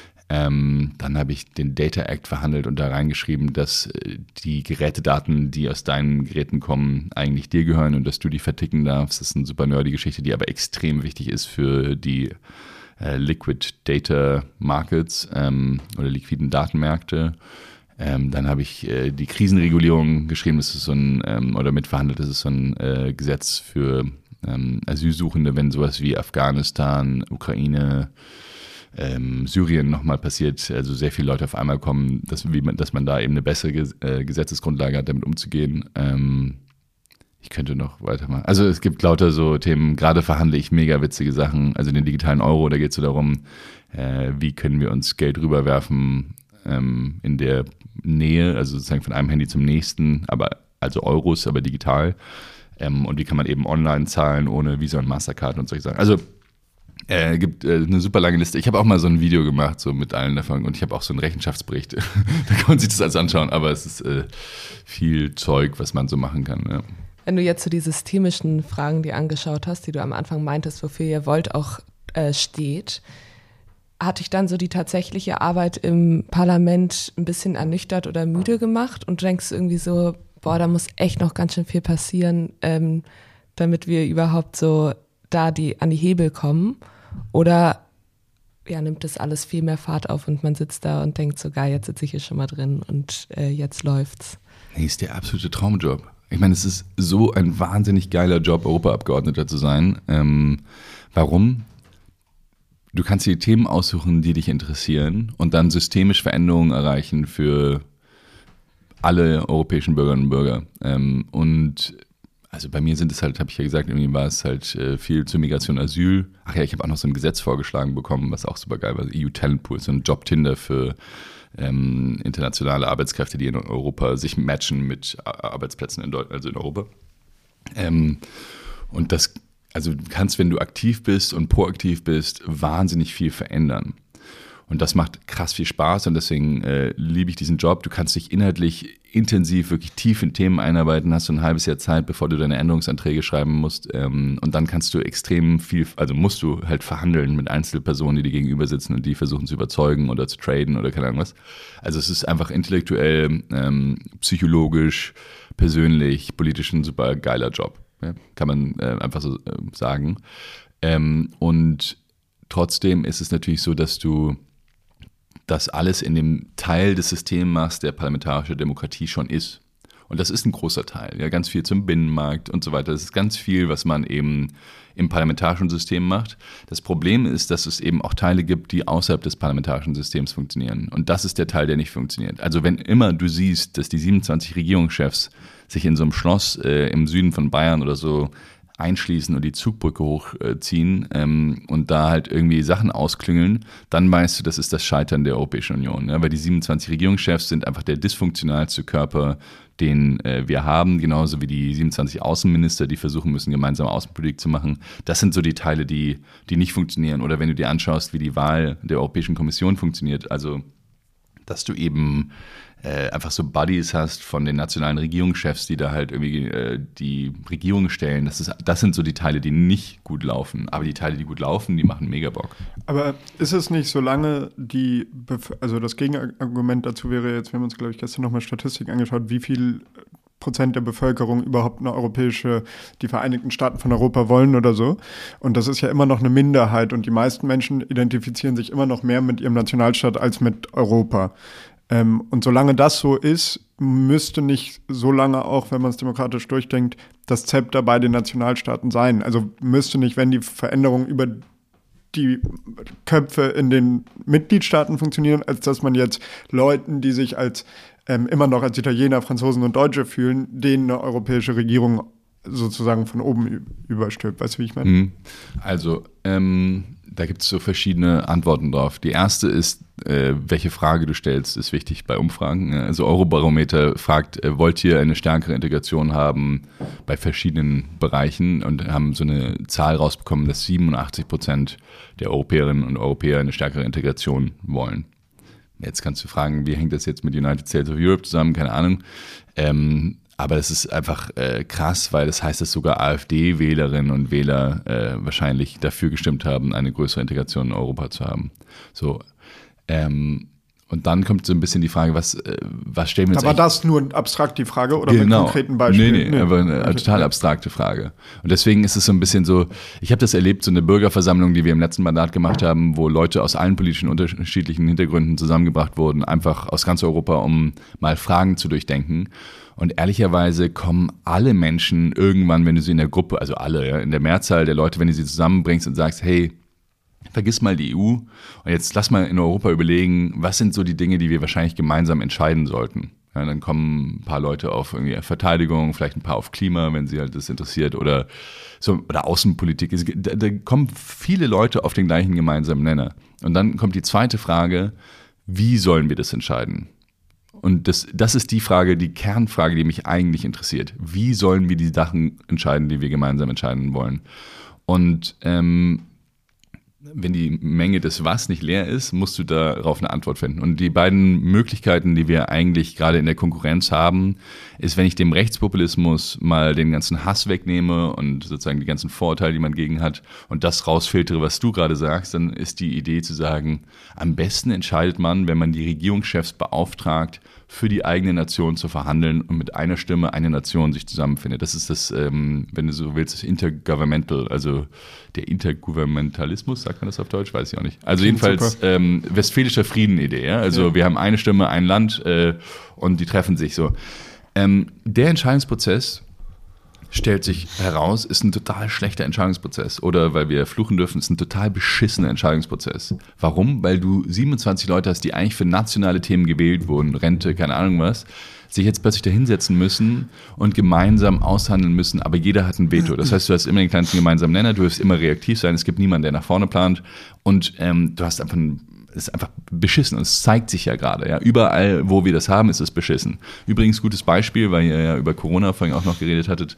Ähm, dann habe ich den Data Act verhandelt und da reingeschrieben, dass äh, die Gerätedaten, die aus deinen Geräten kommen, eigentlich dir gehören und dass du die verticken darfst. Das ist eine super nerdy Geschichte, die aber extrem wichtig ist für die äh, Liquid Data Markets ähm, oder liquiden Datenmärkte. Ähm, dann habe ich äh, die Krisenregulierung geschrieben, das ist so ein, ähm, oder mitverhandelt, das ist so ein äh, Gesetz für ähm, Asylsuchende, wenn sowas wie Afghanistan, Ukraine, ähm, Syrien nochmal passiert, also sehr viele Leute auf einmal kommen, dass, wie man, dass man da eben eine bessere Ges- äh, Gesetzesgrundlage hat, damit umzugehen. Ähm, ich könnte noch weitermachen. Also es gibt lauter so Themen, gerade verhandle ich mega witzige Sachen, also den digitalen Euro, da geht es so darum, äh, wie können wir uns Geld rüberwerfen ähm, in der Nähe, also sozusagen von einem Handy zum nächsten, aber also Euros, aber digital. Ähm, und wie kann man eben online zahlen ohne Visa und Mastercard und solche Sachen. Also äh, gibt äh, eine super lange Liste. Ich habe auch mal so ein Video gemacht, so mit allen davon, und ich habe auch so einen Rechenschaftsbericht. Da kann man sich das alles anschauen, aber es ist äh, viel Zeug, was man so machen kann. Ja. Wenn du jetzt so die systemischen Fragen dir angeschaut hast, die du am Anfang meintest, wofür ihr Volt auch äh, steht, hat dich dann so die tatsächliche Arbeit im Parlament ein bisschen ernüchtert oder müde gemacht und denkst irgendwie so, boah, da muss echt noch ganz schön viel passieren, ähm, damit wir überhaupt so da die an die Hebel kommen? Oder ja, nimmt das alles viel mehr Fahrt auf und man sitzt da und denkt so, geil, jetzt sitze ich hier schon mal drin und äh, jetzt läuft's? Nee, ist der absolute Traumjob. Ich meine, es ist so ein wahnsinnig geiler Job, Europaabgeordneter zu sein. Ähm, warum? Du kannst dir die Themen aussuchen, die dich interessieren und dann systemisch Veränderungen erreichen für alle europäischen Bürgerinnen und Bürger. Ähm, und also bei mir sind es halt, habe ich ja gesagt, irgendwie war es halt äh, viel zu Migration, Asyl. Ach ja, ich habe auch noch so ein Gesetz vorgeschlagen bekommen, was auch super geil war, E U Talent Pool, so ein Job-Tinder für ähm, internationale Arbeitskräfte, die in Europa sich matchen mit Arbeitsplätzen in, Deu- also in Europa. Ähm, und das Also du kannst, wenn du aktiv bist und proaktiv bist, wahnsinnig viel verändern. Und das macht krass viel Spaß und deswegen äh, liebe ich diesen Job. Du kannst dich inhaltlich intensiv, wirklich tief in Themen einarbeiten, hast du ein halbes Jahr Zeit, bevor du deine Änderungsanträge schreiben musst. Ähm, und dann kannst du extrem viel, also musst du halt verhandeln mit Einzelpersonen, die dir gegenüber sitzen und die versuchen zu überzeugen oder zu traden oder keine Ahnung was. Also es ist einfach intellektuell, ähm, psychologisch, persönlich, politisch ein super geiler Job. Ja, kann man äh, einfach so äh, sagen. Ähm, und trotzdem ist es natürlich so, dass du das alles in dem Teil des Systems machst, der parlamentarische Demokratie schon ist. Und das ist ein großer Teil. Ja, ganz viel zum Binnenmarkt und so weiter. Das ist ganz viel, was man eben im parlamentarischen System macht. Das Problem ist, dass es eben auch Teile gibt, die außerhalb des parlamentarischen Systems funktionieren. Und das ist der Teil, der nicht funktioniert. Also wenn immer du siehst, dass die siebenundzwanzig Regierungschefs sich in so einem Schloss äh, im Süden von Bayern oder so einschließen und die Zugbrücke hochziehen ähm, und da halt irgendwie Sachen ausklüngeln, dann weißt du, das ist das Scheitern der Europäischen Union. Ja? Weil die siebenundzwanzig Regierungschefs sind einfach der dysfunktionalste Körper, den äh, wir haben, genauso wie die siebenundzwanzig Außenminister, die versuchen müssen, gemeinsame Außenpolitik zu machen. Das sind so die Teile, die, die nicht funktionieren. Oder wenn du dir anschaust, wie die Wahl der Europäischen Kommission funktioniert, also dass du eben äh, einfach so Buddies hast von den nationalen Regierungschefs, die da halt irgendwie äh, die Regierung stellen. Das ist, das sind so die Teile, die nicht gut laufen. Aber die Teile, die gut laufen, die machen mega Bock. Aber ist es nicht, solange die, Bef- also das Gegenargument dazu wäre jetzt, wir haben uns, glaube ich, gestern nochmal Statistik angeschaut, wie viel Prozent der Bevölkerung überhaupt eine europäische, die Vereinigten Staaten von Europa wollen oder so. Und das ist ja immer noch eine Minderheit und die meisten Menschen identifizieren sich immer noch mehr mit ihrem Nationalstaat als mit Europa. Ähm, und solange das so ist, müsste nicht so lange auch, wenn man es demokratisch durchdenkt, das Zepter bei den Nationalstaaten sein. Also müsste nicht, wenn die Veränderungen über die Köpfe in den Mitgliedstaaten funktionieren, als dass man jetzt Leuten, die sich als ähm, immer noch als Italiener, Franzosen und Deutsche fühlen, denen eine europäische Regierung sozusagen von oben überstülpt. Weißt du, wie ich meine? Also, ähm, da gibt es so verschiedene Antworten drauf. Die erste ist, äh, welche Frage du stellst, ist wichtig bei Umfragen. Also Eurobarometer fragt, äh, wollt ihr eine stärkere Integration haben bei verschiedenen Bereichen und haben so eine Zahl rausbekommen, dass siebenundachtzig Prozent der Europäerinnen und Europäer eine stärkere Integration wollen. Jetzt kannst du fragen, wie hängt das jetzt mit United States of Europe zusammen? Keine Ahnung. Ähm, aber das ist einfach äh, krass, weil das heißt, dass sogar AfD-Wählerinnen und Wähler äh, wahrscheinlich dafür gestimmt haben, eine größere Integration in Europa zu haben. So, ähm, Und dann kommt so ein bisschen die Frage, was, äh, was stellen wir uns Aber das nur abstrakt die Frage oder genau. mit konkreten Beispielen? Nee, nee, nee. aber eine okay. total abstrakte Frage. Und deswegen ist es so ein bisschen so, ich habe das erlebt, so eine Bürgerversammlung, die wir im letzten Mandat gemacht haben, wo Leute aus allen politischen unterschiedlichen Hintergründen zusammengebracht wurden, einfach aus ganz Europa, um mal Fragen zu durchdenken. Und ehrlicherweise kommen alle Menschen irgendwann, wenn du sie in der Gruppe, also alle, ja, in der Mehrzahl der Leute, wenn du sie zusammenbringst und sagst, hey, vergiss mal die E U und jetzt lass mal in Europa überlegen, was sind so die Dinge, die wir wahrscheinlich gemeinsam entscheiden sollten. Ja, dann kommen ein paar Leute auf irgendwie Verteidigung, vielleicht ein paar auf Klima, wenn sie halt das interessiert, oder so, oder Außenpolitik. Da, da kommen viele Leute auf den gleichen gemeinsamen Nenner. Und dann kommt die zweite Frage, wie sollen wir das entscheiden? Und das, das ist die Frage, die Kernfrage, die mich eigentlich interessiert. Wie sollen wir die Sachen entscheiden, die wir gemeinsam entscheiden wollen? Und ähm, wenn die Menge des Was nicht leer ist, musst du darauf eine Antwort finden. Und die beiden Möglichkeiten, die wir eigentlich gerade in der Konkurrenz haben, ist, wenn ich dem Rechtspopulismus mal den ganzen Hass wegnehme und sozusagen die ganzen Vorurteile, die man gegen hat, und das rausfiltere, was du gerade sagst, dann ist die Idee zu sagen, am besten entscheidet man, wenn man die Regierungschefs beauftragt, für die eigene Nation zu verhandeln und mit einer Stimme eine Nation sich zusammenfindet. Das ist das, ähm, wenn du so willst, das Intergovernmental, also der Intergouvernementalismus, sagt man das auf Deutsch? Weiß ich auch nicht. Also jedenfalls ähm, westfälischer Frieden-Idee. Ja? Also ja. Wir haben eine Stimme, ein Land äh, und die treffen sich so. Ähm, der Entscheidungsprozess, stellt sich heraus, ist ein total schlechter Entscheidungsprozess. Oder weil wir fluchen dürfen, ist ein total beschissener Entscheidungsprozess. Warum? Weil du siebenundzwanzig Leute hast, die eigentlich für nationale Themen gewählt wurden, Rente, keine Ahnung was, sich jetzt plötzlich da hinsetzen müssen und gemeinsam aushandeln müssen, aber jeder hat ein Veto. Das heißt, du hast immer den kleinsten gemeinsamen Nenner, du wirst immer reaktiv sein, es gibt niemanden, der nach vorne plant und ähm, du hast einfach ein ist einfach beschissen und es zeigt sich ja gerade. Ja. Überall, wo wir das haben, ist es beschissen. Übrigens, gutes Beispiel, weil ihr ja über Corona vorhin auch noch geredet hattet.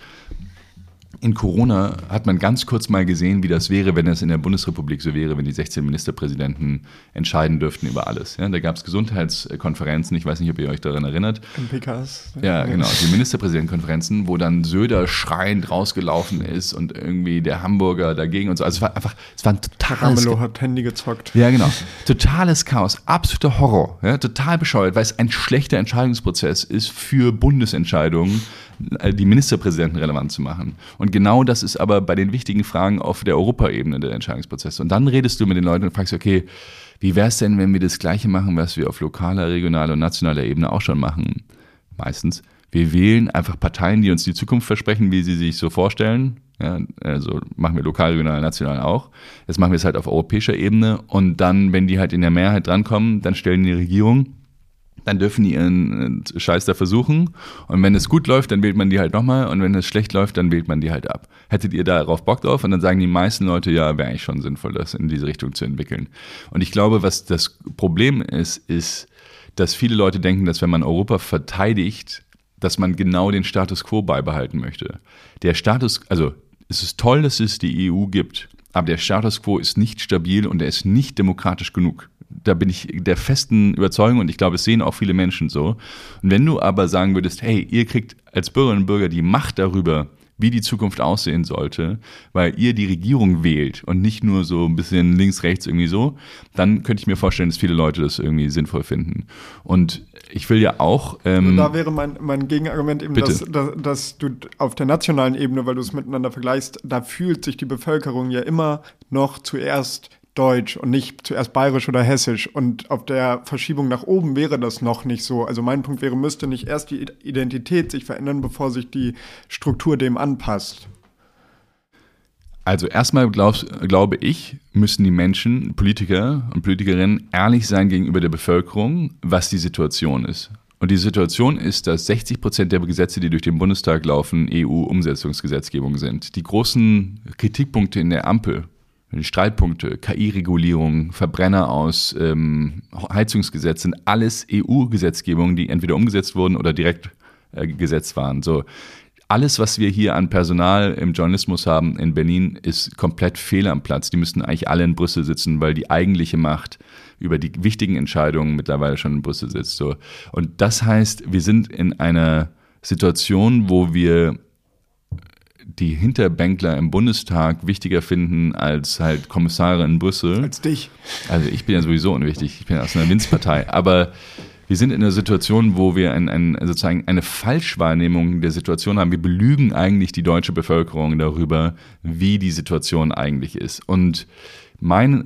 In Corona hat man ganz kurz mal gesehen, wie das wäre, wenn es in der Bundesrepublik so wäre, wenn die sechzehn Ministerpräsidenten entscheiden dürften über alles. Ja, da gab es Gesundheitskonferenzen, ich weiß nicht, ob ihr euch daran erinnert. M P Ks. Ja, genau, die Ministerpräsidentenkonferenzen, wo dann Söder schreiend rausgelaufen ist und irgendwie der Hamburger dagegen und so. Also es war einfach, es war ein totales... Ramelow hat Handy gezockt. Ja, genau. Totales Chaos, absoluter Horror, ja, total bescheuert, weil es ein schlechter Entscheidungsprozess ist für Bundesentscheidungen, die Ministerpräsidenten relevant zu machen. Und genau das ist aber bei den wichtigen Fragen auf der Europaebene der Entscheidungsprozess. Und dann redest du mit den Leuten und fragst, okay, wie wäre es denn, wenn wir das Gleiche machen, was wir auf lokaler, regionaler und nationaler Ebene auch schon machen? Meistens. Wir wählen einfach Parteien, die uns die Zukunft versprechen, wie sie sich so vorstellen. Ja, also machen wir lokal, regional, national auch. Jetzt machen wir es halt auf europäischer Ebene. Und dann, wenn die halt in der Mehrheit drankommen, dann stellen die Regierung. Dann dürfen die ihren Scheiß da versuchen. Und wenn es gut läuft, dann wählt man die halt nochmal. Und wenn es schlecht läuft, dann wählt man die halt ab. Hättet ihr darauf Bock drauf? Und dann sagen die meisten Leute, ja, wäre eigentlich schon sinnvoll, das in diese Richtung zu entwickeln. Und ich glaube, was das Problem ist, ist, dass viele Leute denken, dass wenn man Europa verteidigt, dass man genau den Status quo beibehalten möchte. Der Status, also es ist toll, dass es die E U gibt, aber der Status quo ist nicht stabil und er ist nicht demokratisch genug. Da bin ich der festen Überzeugung und ich glaube, es sehen auch viele Menschen so. Und wenn du aber sagen würdest, hey, ihr kriegt als Bürgerinnen und Bürger die Macht darüber, wie die Zukunft aussehen sollte, weil ihr die Regierung wählt und nicht nur so ein bisschen links, rechts irgendwie so, dann könnte ich mir vorstellen, dass viele Leute das irgendwie sinnvoll finden. Und ich will ja auch... Ähm, da wäre mein, mein Gegenargument eben, dass, dass, dass du auf der nationalen Ebene, weil du es miteinander vergleichst, da fühlt sich die Bevölkerung ja immer noch zuerst Deutsch und nicht zuerst bayerisch oder hessisch. Und auf der Verschiebung nach oben wäre das noch nicht so. Also mein Punkt wäre, müsste nicht erst die Identität sich verändern, bevor sich die Struktur dem anpasst. Also erstmal glaub, glaube ich, müssen die Menschen, Politiker und Politikerinnen, ehrlich sein gegenüber der Bevölkerung, was die Situation ist. Und die Situation ist, dass sechzig Prozent der Gesetze, die durch den Bundestag laufen, E U-Umsetzungsgesetzgebung sind. Die großen Kritikpunkte in der Ampel, die Streitpunkte, K I-Regulierung, Verbrenner aus, ähm, Heizungsgesetz sind alles E U-Gesetzgebungen, die entweder umgesetzt wurden oder direkt äh, gesetzt waren. So, alles, was wir hier an Personal im Journalismus haben in Berlin, ist komplett fehl am Platz. Die müssten eigentlich alle in Brüssel sitzen, weil die eigentliche Macht über die wichtigen Entscheidungen mittlerweile schon in Brüssel sitzt. So. Und das heißt, wir sind in einer Situation, wo wir die Hinterbänkler im Bundestag wichtiger finden als halt Kommissare in Brüssel. Als dich. Also ich bin ja sowieso unwichtig, ich bin aus einer Winzpartei, aber wir sind in einer Situation, wo wir ein, ein, sozusagen eine Falschwahrnehmung der Situation haben. Wir belügen eigentlich die deutsche Bevölkerung darüber, wie die Situation eigentlich ist. Und mein,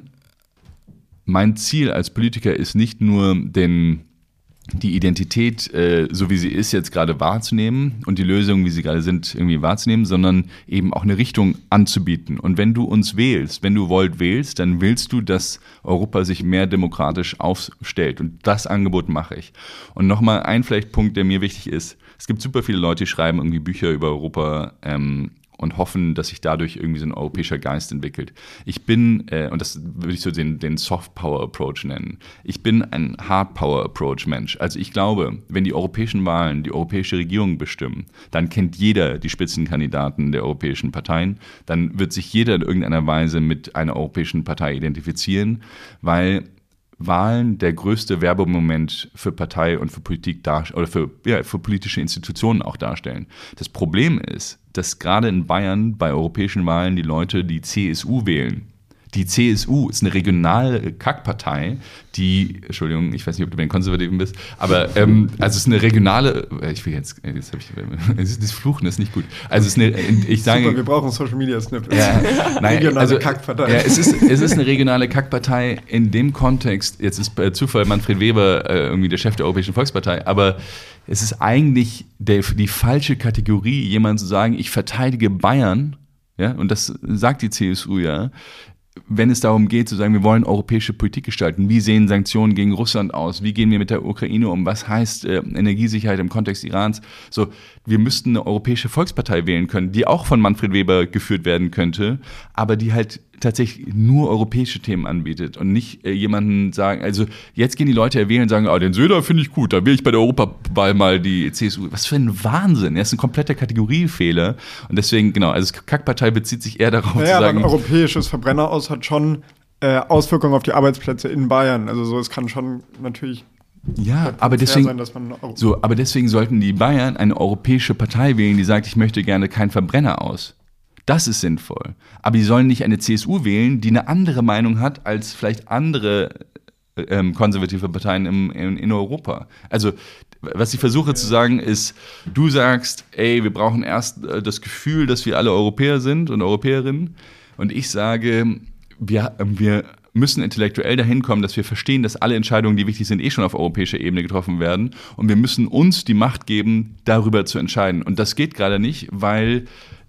mein Ziel als Politiker ist nicht nur, den, die Identität, äh, so wie sie ist, jetzt gerade wahrzunehmen und die Lösungen, wie sie gerade sind, irgendwie wahrzunehmen, sondern eben auch eine Richtung anzubieten. Und wenn du uns wählst, wenn du Volt wählst, dann willst du, dass Europa sich mehr demokratisch aufstellt. Und das Angebot mache ich. Und nochmal ein vielleicht Punkt, der mir wichtig ist. Es gibt super viele Leute, die schreiben irgendwie Bücher über Europa ähm, und hoffen, dass sich dadurch irgendwie so ein europäischer Geist entwickelt. Ich bin, äh, und das würde ich so den, den Soft-Power-Approach nennen, ich bin ein Hard-Power-Approach-Mensch. Also ich glaube, wenn die europäischen Wahlen die europäische Regierung bestimmen, dann kennt jeder die Spitzenkandidaten der europäischen Parteien, dann wird sich jeder in irgendeiner Weise mit einer europäischen Partei identifizieren, weil Wahlen der größte Werbemoment für Partei und für Politik dar- oder für, ja, für politische Institutionen auch darstellen. Das Problem ist, dass gerade in Bayern bei europäischen Wahlen die Leute die C S U wählen. Die C S U ist eine regionale Kackpartei, die, Entschuldigung, ich weiß nicht, ob du bei den Konservativen bist, aber ähm, also es ist eine regionale, ich will jetzt, jetzt habe ich, das Fluchen ist nicht gut. Also es ist eine, ich sage, super, wir brauchen Social Media Snippets. Ja, nein, regionale also, Kackpartei. Ja, es ist, es ist eine regionale Kackpartei in dem Kontext, jetzt ist bei Zufall Manfred Weber äh, irgendwie der Chef der Europäischen Volkspartei, aber es ist eigentlich der, die falsche Kategorie, jemand zu sagen, ich verteidige Bayern, ja, und das sagt die C S U ja, wenn es darum geht, zu sagen, wir wollen europäische Politik gestalten. Wie sehen Sanktionen gegen Russland aus? Wie gehen wir mit der Ukraine um? Was heißt äh, Energiesicherheit im Kontext Irans? So, wir müssten eine europäische Volkspartei wählen können, die auch von Manfred Weber geführt werden könnte, aber die halt tatsächlich nur europäische Themen anbietet und nicht äh, jemanden sagen, also jetzt gehen die Leute ja wählen und sagen, oh, den Söder finde ich gut, da wähle ich bei der Europawahl mal die C S U. Was für ein Wahnsinn, das ist ein kompletter Kategoriefehler und deswegen, genau, also Kackpartei bezieht sich eher darauf naja, zu sagen. Aber ein europäisches Verbrennerhaus hat schon äh, Auswirkungen auf die Arbeitsplätze in Bayern, also so, es kann schon natürlich ja, aber deswegen, sein, dass man so, aber deswegen sollten die Bayern eine europäische Partei wählen, die sagt, ich möchte gerne keinen Verbrenner aus. Das ist sinnvoll. Aber die sollen nicht eine C S U wählen, die eine andere Meinung hat als vielleicht andere ähm, konservative Parteien im, in, in Europa. Also was ich versuche zu sagen ist, du sagst, ey, wir brauchen erst äh, das Gefühl, dass wir alle Europäer sind und Europäerinnen. Und ich sage, wir, wir müssen intellektuell dahin kommen, dass wir verstehen, dass alle Entscheidungen, die wichtig sind, eh schon auf europäischer Ebene getroffen werden. Und wir müssen uns die Macht geben, darüber zu entscheiden. Und das geht gerade nicht, weil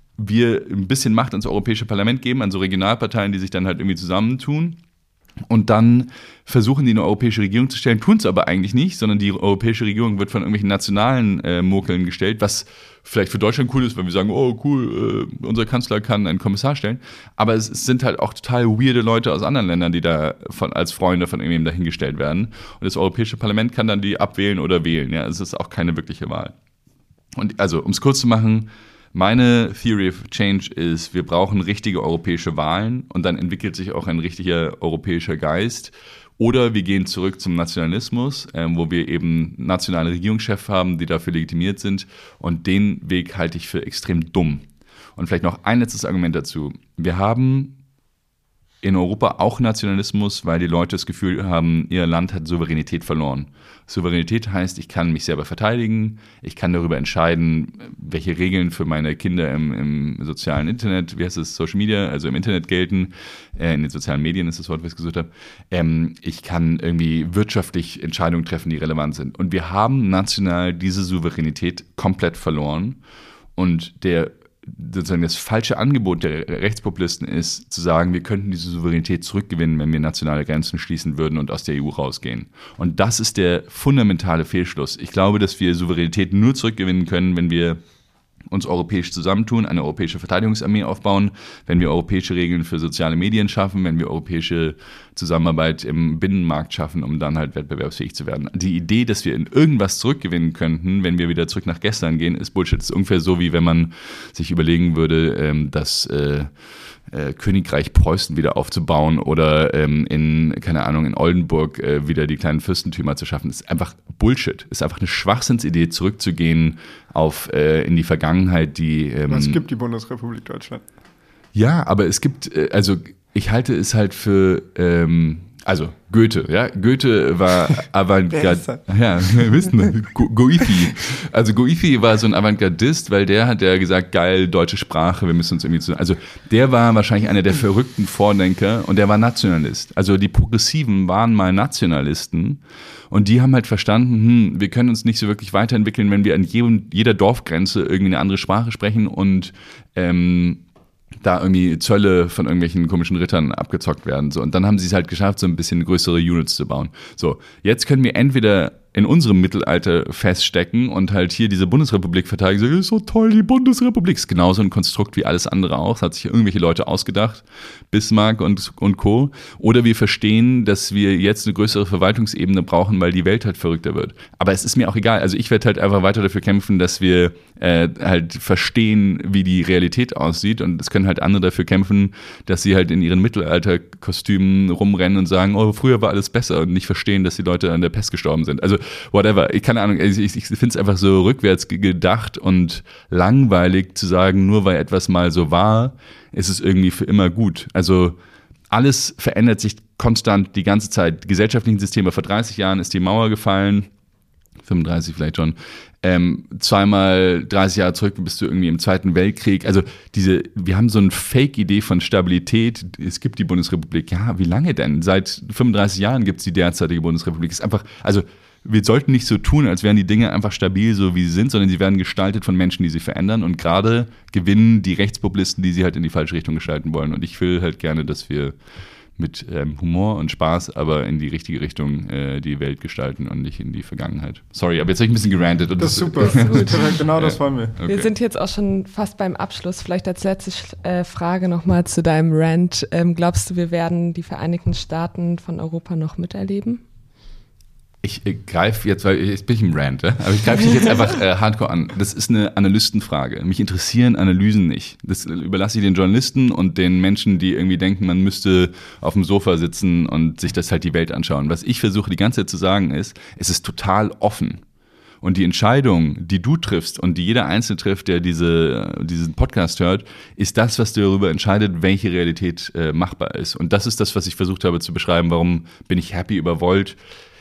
wir ein bisschen Macht ans Europäische Parlament geben, an so Regionalparteien, die sich dann halt irgendwie zusammentun. Und dann versuchen die eine europäische Regierung zu stellen, tun es aber eigentlich nicht, sondern die europäische Regierung wird von irgendwelchen nationalen äh, Mokeln gestellt, was vielleicht für Deutschland cool ist, wenn wir sagen, oh cool, äh, unser Kanzler kann einen Kommissar stellen. Aber es, es sind halt auch total weirde Leute aus anderen Ländern, die da von, als Freunde von irgendjemandem dahingestellt werden. Und das Europäische Parlament kann dann die abwählen oder wählen. Ja, es ist auch keine wirkliche Wahl. Und also, um es kurz zu machen, meine Theory of Change ist, wir brauchen richtige europäische Wahlen und dann entwickelt sich auch ein richtiger europäischer Geist. Oder wir gehen zurück zum Nationalismus, äh, wo wir eben nationale Regierungschefs haben, die dafür legitimiert sind. Und den Weg halte ich für extrem dumm. Und vielleicht noch ein letztes Argument dazu. Wir haben in Europa auch Nationalismus, weil die Leute das Gefühl haben, ihr Land hat Souveränität verloren. Souveränität heißt, ich kann mich selber verteidigen, ich kann darüber entscheiden, welche Regeln für meine Kinder im, im sozialen Internet, wie heißt es, Social Media, also im Internet gelten, äh, in den sozialen Medien ist das Wort, was ich gesucht habe. Ähm, ich kann irgendwie wirtschaftlich Entscheidungen treffen, die relevant sind. Und wir haben national diese Souveränität komplett verloren und der sozusagen das falsche Angebot der Rechtspopulisten ist, zu sagen, wir könnten diese Souveränität zurückgewinnen, wenn wir nationale Grenzen schließen würden und aus der E U rausgehen. Und das ist der fundamentale Fehlschluss. Ich glaube, dass wir Souveränität nur zurückgewinnen können, wenn wir uns europäisch zusammentun, eine europäische Verteidigungsarmee aufbauen, wenn wir europäische Regeln für soziale Medien schaffen, wenn wir europäische Zusammenarbeit im Binnenmarkt schaffen, um dann halt wettbewerbsfähig zu werden. Die Idee, dass wir in irgendwas zurückgewinnen könnten, wenn wir wieder zurück nach gestern gehen, ist Bullshit. Das ist ungefähr so, wie wenn man sich überlegen würde, dass äh, Königreich Preußen wieder aufzubauen oder ähm, in, keine Ahnung, in Oldenburg äh, wieder die kleinen Fürstentümer zu schaffen. Das ist einfach Bullshit. Das ist einfach eine Schwachsinnsidee, zurückzugehen auf äh, in die Vergangenheit, die ähm, Es gibt die Bundesrepublik Deutschland. Ja, aber es gibt, äh, also ich halte es halt für, ähm, also Goethe, ja, Goethe war Avantgarde, ja, wir wissen, Go- Goifi, also Goifi war so ein Avantgardist, weil der hat ja gesagt, geil, deutsche Sprache, wir müssen uns irgendwie zu, also der war wahrscheinlich einer der verrückten Vordenker und der war Nationalist, also die Progressiven waren mal Nationalisten und die haben halt verstanden, hm, wir können uns nicht so wirklich weiterentwickeln, wenn wir an jedem, jeder Dorfgrenze irgendwie eine andere Sprache sprechen und ähm, da irgendwie Zölle von irgendwelchen komischen Rittern abgezockt werden. So. Und dann haben sie es halt geschafft, so ein bisschen größere Units zu bauen. So, jetzt können wir entweder in unserem Mittelalter feststecken und halt hier diese Bundesrepublik verteidigen, sagen, ist so toll, die Bundesrepublik. Ist genauso ein Konstrukt wie alles andere auch. Das hat sich irgendwelche Leute ausgedacht, Bismarck und, und Co. Oder wir verstehen, dass wir jetzt eine größere Verwaltungsebene brauchen, weil die Welt halt verrückter wird. Aber es ist mir auch egal. Also ich werde halt einfach weiter dafür kämpfen, dass wir äh, halt verstehen, wie die Realität aussieht. Und es können halt andere dafür kämpfen, dass sie halt in ihren Mittelalterkostümen rumrennen und sagen, oh, früher war alles besser und nicht verstehen, dass die Leute an der Pest gestorben sind. Also whatever, ich keine Ahnung, ich, ich, ich finde es einfach so rückwärts gedacht und langweilig zu sagen, nur weil etwas mal so war, ist es irgendwie für immer gut. Also alles verändert sich konstant die ganze Zeit. Die gesellschaftlichen Systeme, vor dreißig Jahren ist die Mauer gefallen, fünfunddreißig vielleicht schon, ähm, zweimal dreißig Jahre zurück bist du irgendwie im Zweiten Weltkrieg. Also diese, wir haben so eine Fake-Idee von Stabilität. Es gibt die Bundesrepublik. Ja, wie lange denn? Seit fünfunddreißig Jahren gibt es die derzeitige Bundesrepublik. Es ist einfach, also wir sollten nicht so tun, als wären die Dinge einfach stabil, so wie sie sind, sondern sie werden gestaltet von Menschen, die sich verändern. Und gerade gewinnen die Rechtspopulisten, die sie halt in die falsche Richtung gestalten wollen. Und ich will halt gerne, dass wir mit ähm, Humor und Spaß, aber in die richtige Richtung äh, die Welt gestalten und nicht in die Vergangenheit. Sorry, aber jetzt habe ich ein bisschen gerantet. Und das ist das, super, das ist gut. Genau das wollen wir. Okay. Wir sind jetzt auch schon fast beim Abschluss. Vielleicht als letzte äh, Frage nochmal zu deinem Rant. Ähm, glaubst du, wir werden die Vereinigten Staaten von Europa noch miterleben? Ich äh, greife jetzt, weil jetzt bin ich im Rant, ja? Aber ich greife dich jetzt einfach äh, hardcore an. Das ist eine Analystenfrage. Mich interessieren Analysen nicht. Das überlasse ich den Journalisten und den Menschen, die irgendwie denken, man müsste auf dem Sofa sitzen und sich das halt die Welt anschauen. Was ich versuche die ganze Zeit zu sagen ist, es ist total offen. Und die Entscheidung, die du triffst und die jeder Einzelne trifft, der diese, diesen Podcast hört, ist das, was darüber entscheidet, welche Realität äh, machbar ist. Und das ist das, was ich versucht habe zu beschreiben. Warum bin ich happy über Volt?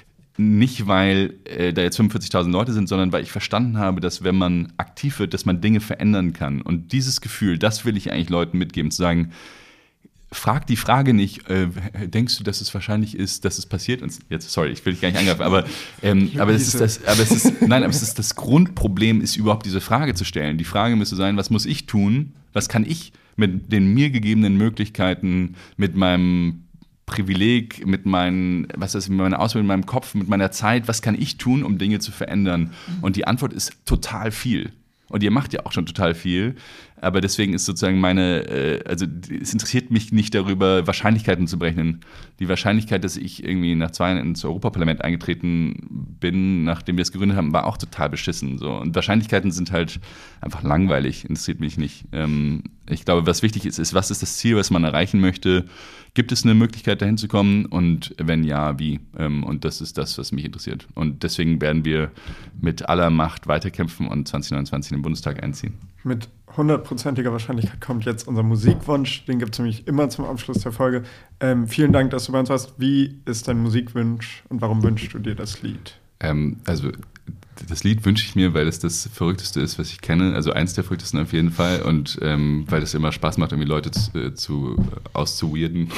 Nicht, weil äh, da jetzt fünfundvierzigtausend Leute sind, sondern weil ich verstanden habe, dass wenn man aktiv wird, dass man Dinge verändern kann. Und dieses Gefühl, das will ich eigentlich Leuten mitgeben, zu sagen, frag die Frage nicht, äh, denkst du, dass es wahrscheinlich ist, dass es passiert? Und jetzt, sorry, ich will dich gar nicht angreifen, aber, ähm, aber, das ist das, aber es ist, nein, aber es ist das Grundproblem, ist überhaupt diese Frage zu stellen. Die Frage müsste sein, was muss ich tun? Was kann ich mit den mir gegebenen Möglichkeiten, mit meinem Privileg, mit meinen, was ist, mit meiner Ausbildung, mit meinem Kopf, mit meiner Zeit, was kann ich tun, um Dinge zu verändern? Und die Antwort ist total viel. Und ihr macht ja auch schon total viel. Aber deswegen ist sozusagen meine, äh, also es interessiert mich nicht darüber, Wahrscheinlichkeiten zu berechnen. Die Wahrscheinlichkeit, dass ich irgendwie nach zwei Jahren ins Europaparlament eingetreten bin, nachdem wir es gegründet haben, war auch total beschissen. So. Und Wahrscheinlichkeiten sind halt einfach langweilig, interessiert mich nicht. Ähm, ich glaube, was wichtig ist, ist, was ist das Ziel, was man erreichen möchte? Gibt es eine Möglichkeit, dahin zu kommen? Und wenn ja, wie? Ähm, und das ist das, was mich interessiert. Und deswegen werden wir mit aller Macht weiterkämpfen und zwanzig neunundzwanzig in den Bundestag einziehen. Mit hundertprozentiger Wahrscheinlichkeit kommt jetzt unser Musikwunsch. Den gibt es nämlich immer zum Abschluss der Folge. Ähm, vielen Dank, dass du bei uns warst. Wie ist dein Musikwunsch und warum wünschst du dir das Lied? Ähm, also das Lied wünsche ich mir, weil es das Verrückteste ist, was ich kenne. Also eins der verrücktesten auf jeden Fall. Und ähm, weil es immer Spaß macht, irgendwie Leute zu, zu auszuweirden.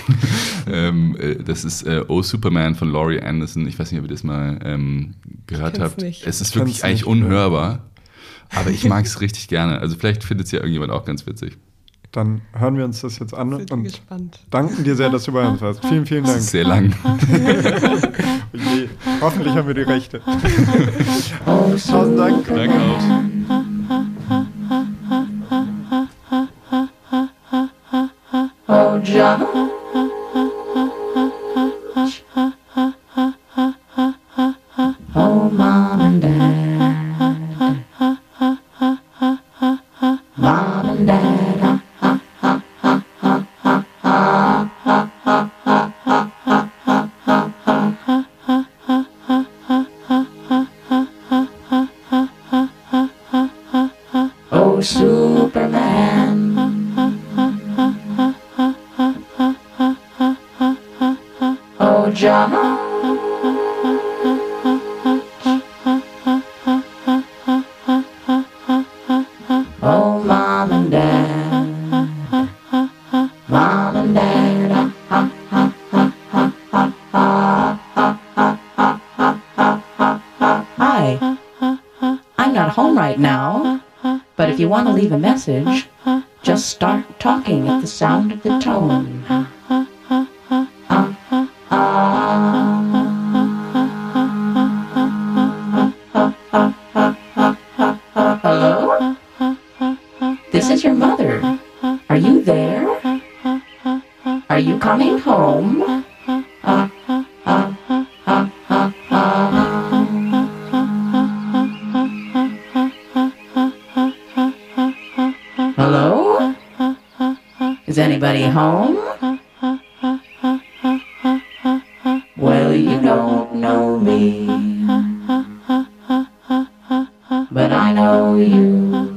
ähm, äh, das ist äh, Oh Superman von Laurie Anderson. Ich weiß nicht, ob ihr das mal ähm, gehört habt. Nicht. Es ist wirklich eigentlich unhörbar. Aber ich mag es richtig gerne. Also vielleicht findet es ja irgendjemand auch ganz witzig. Dann hören wir uns das jetzt an Sind und gespannt. danken dir sehr, dass du bei uns warst. Vielen, vielen Dank. Das ist sehr lang. Okay. Hoffentlich haben wir die Rechte. Tausend Dank. Danke auch. Oh, John. Oh, Mom and Dad. Mom and Dad. Oh, Superman. Oh, John. Oh, Mom and Dad. Mom and Dad. Ah, ah, ah, ah, ah, ah, ah, ah, ah, ah, ah, ah. Hi. I'm not home right now, but if you want to leave a message, just start talking at the sound of the tone. Hello? This is your mother. Are you there? Are you coming home? Uh, uh, uh, uh, uh, uh. Hello? Is anybody home? Well, you don't know me, but I know you.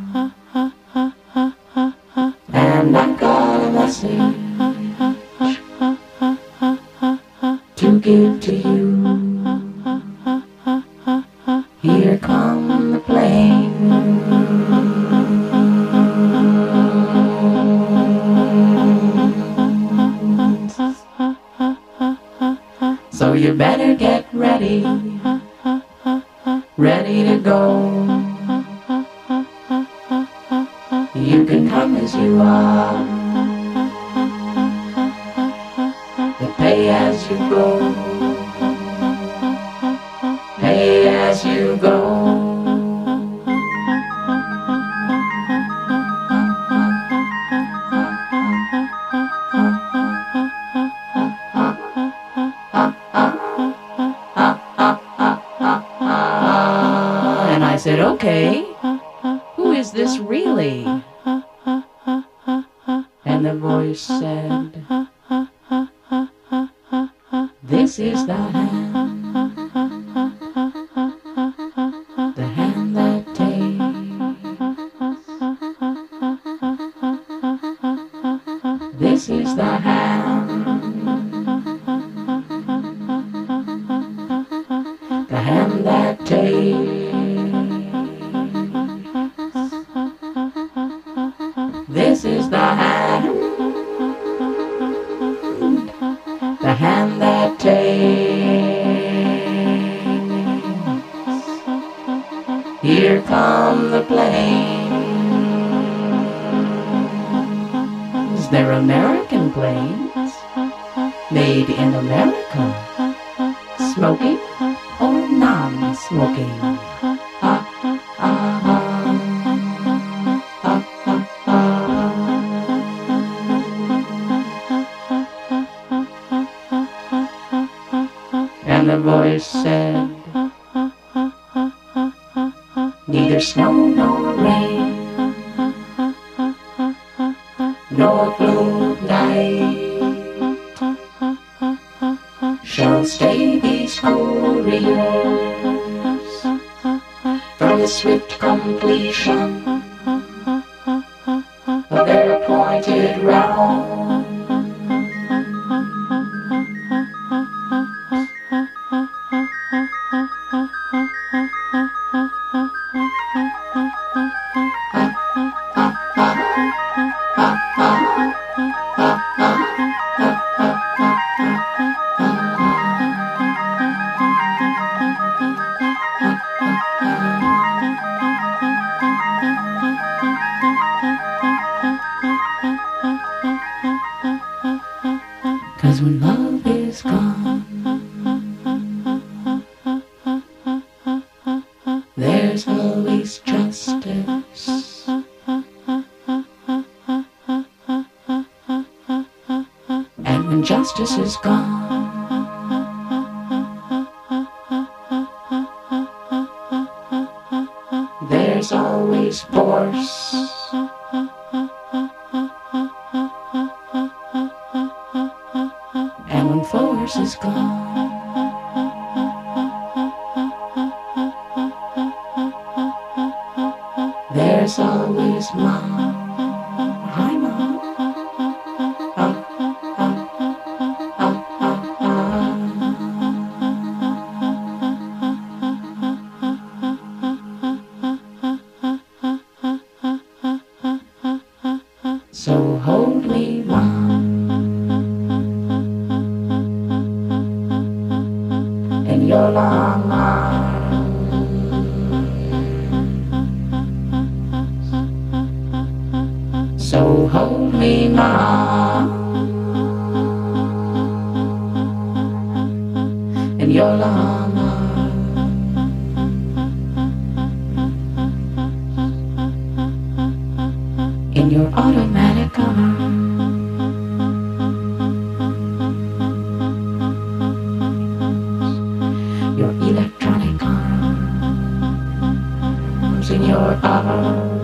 And I've got a message to give to you. Here come the planes. So you better get ready, ready to go. You can come as you are, but pay as you go. Pay as you go. And I said, okay, who is this really? And the voice said, this is the hand, the hand that takes. This is the hand, the hand that takes. This is the hand, the hand that takes. Here come the planes. They're American planes, made in America. Smoking or non-smoking? Ah, ah, ah. And the voice said, neither snow nor rain, nor blue night shall stay these couriers from the swift completion of their appointed round. Cause when love is gone, there's always justice. And when justice is gone, there's always force. And when force is gone, there's always always mine. Hi, Mom. So hold me, Mom, in your long arms. So hold me, Mom, in your long arms. In your automatic arms. Your electronic arms. In your arms.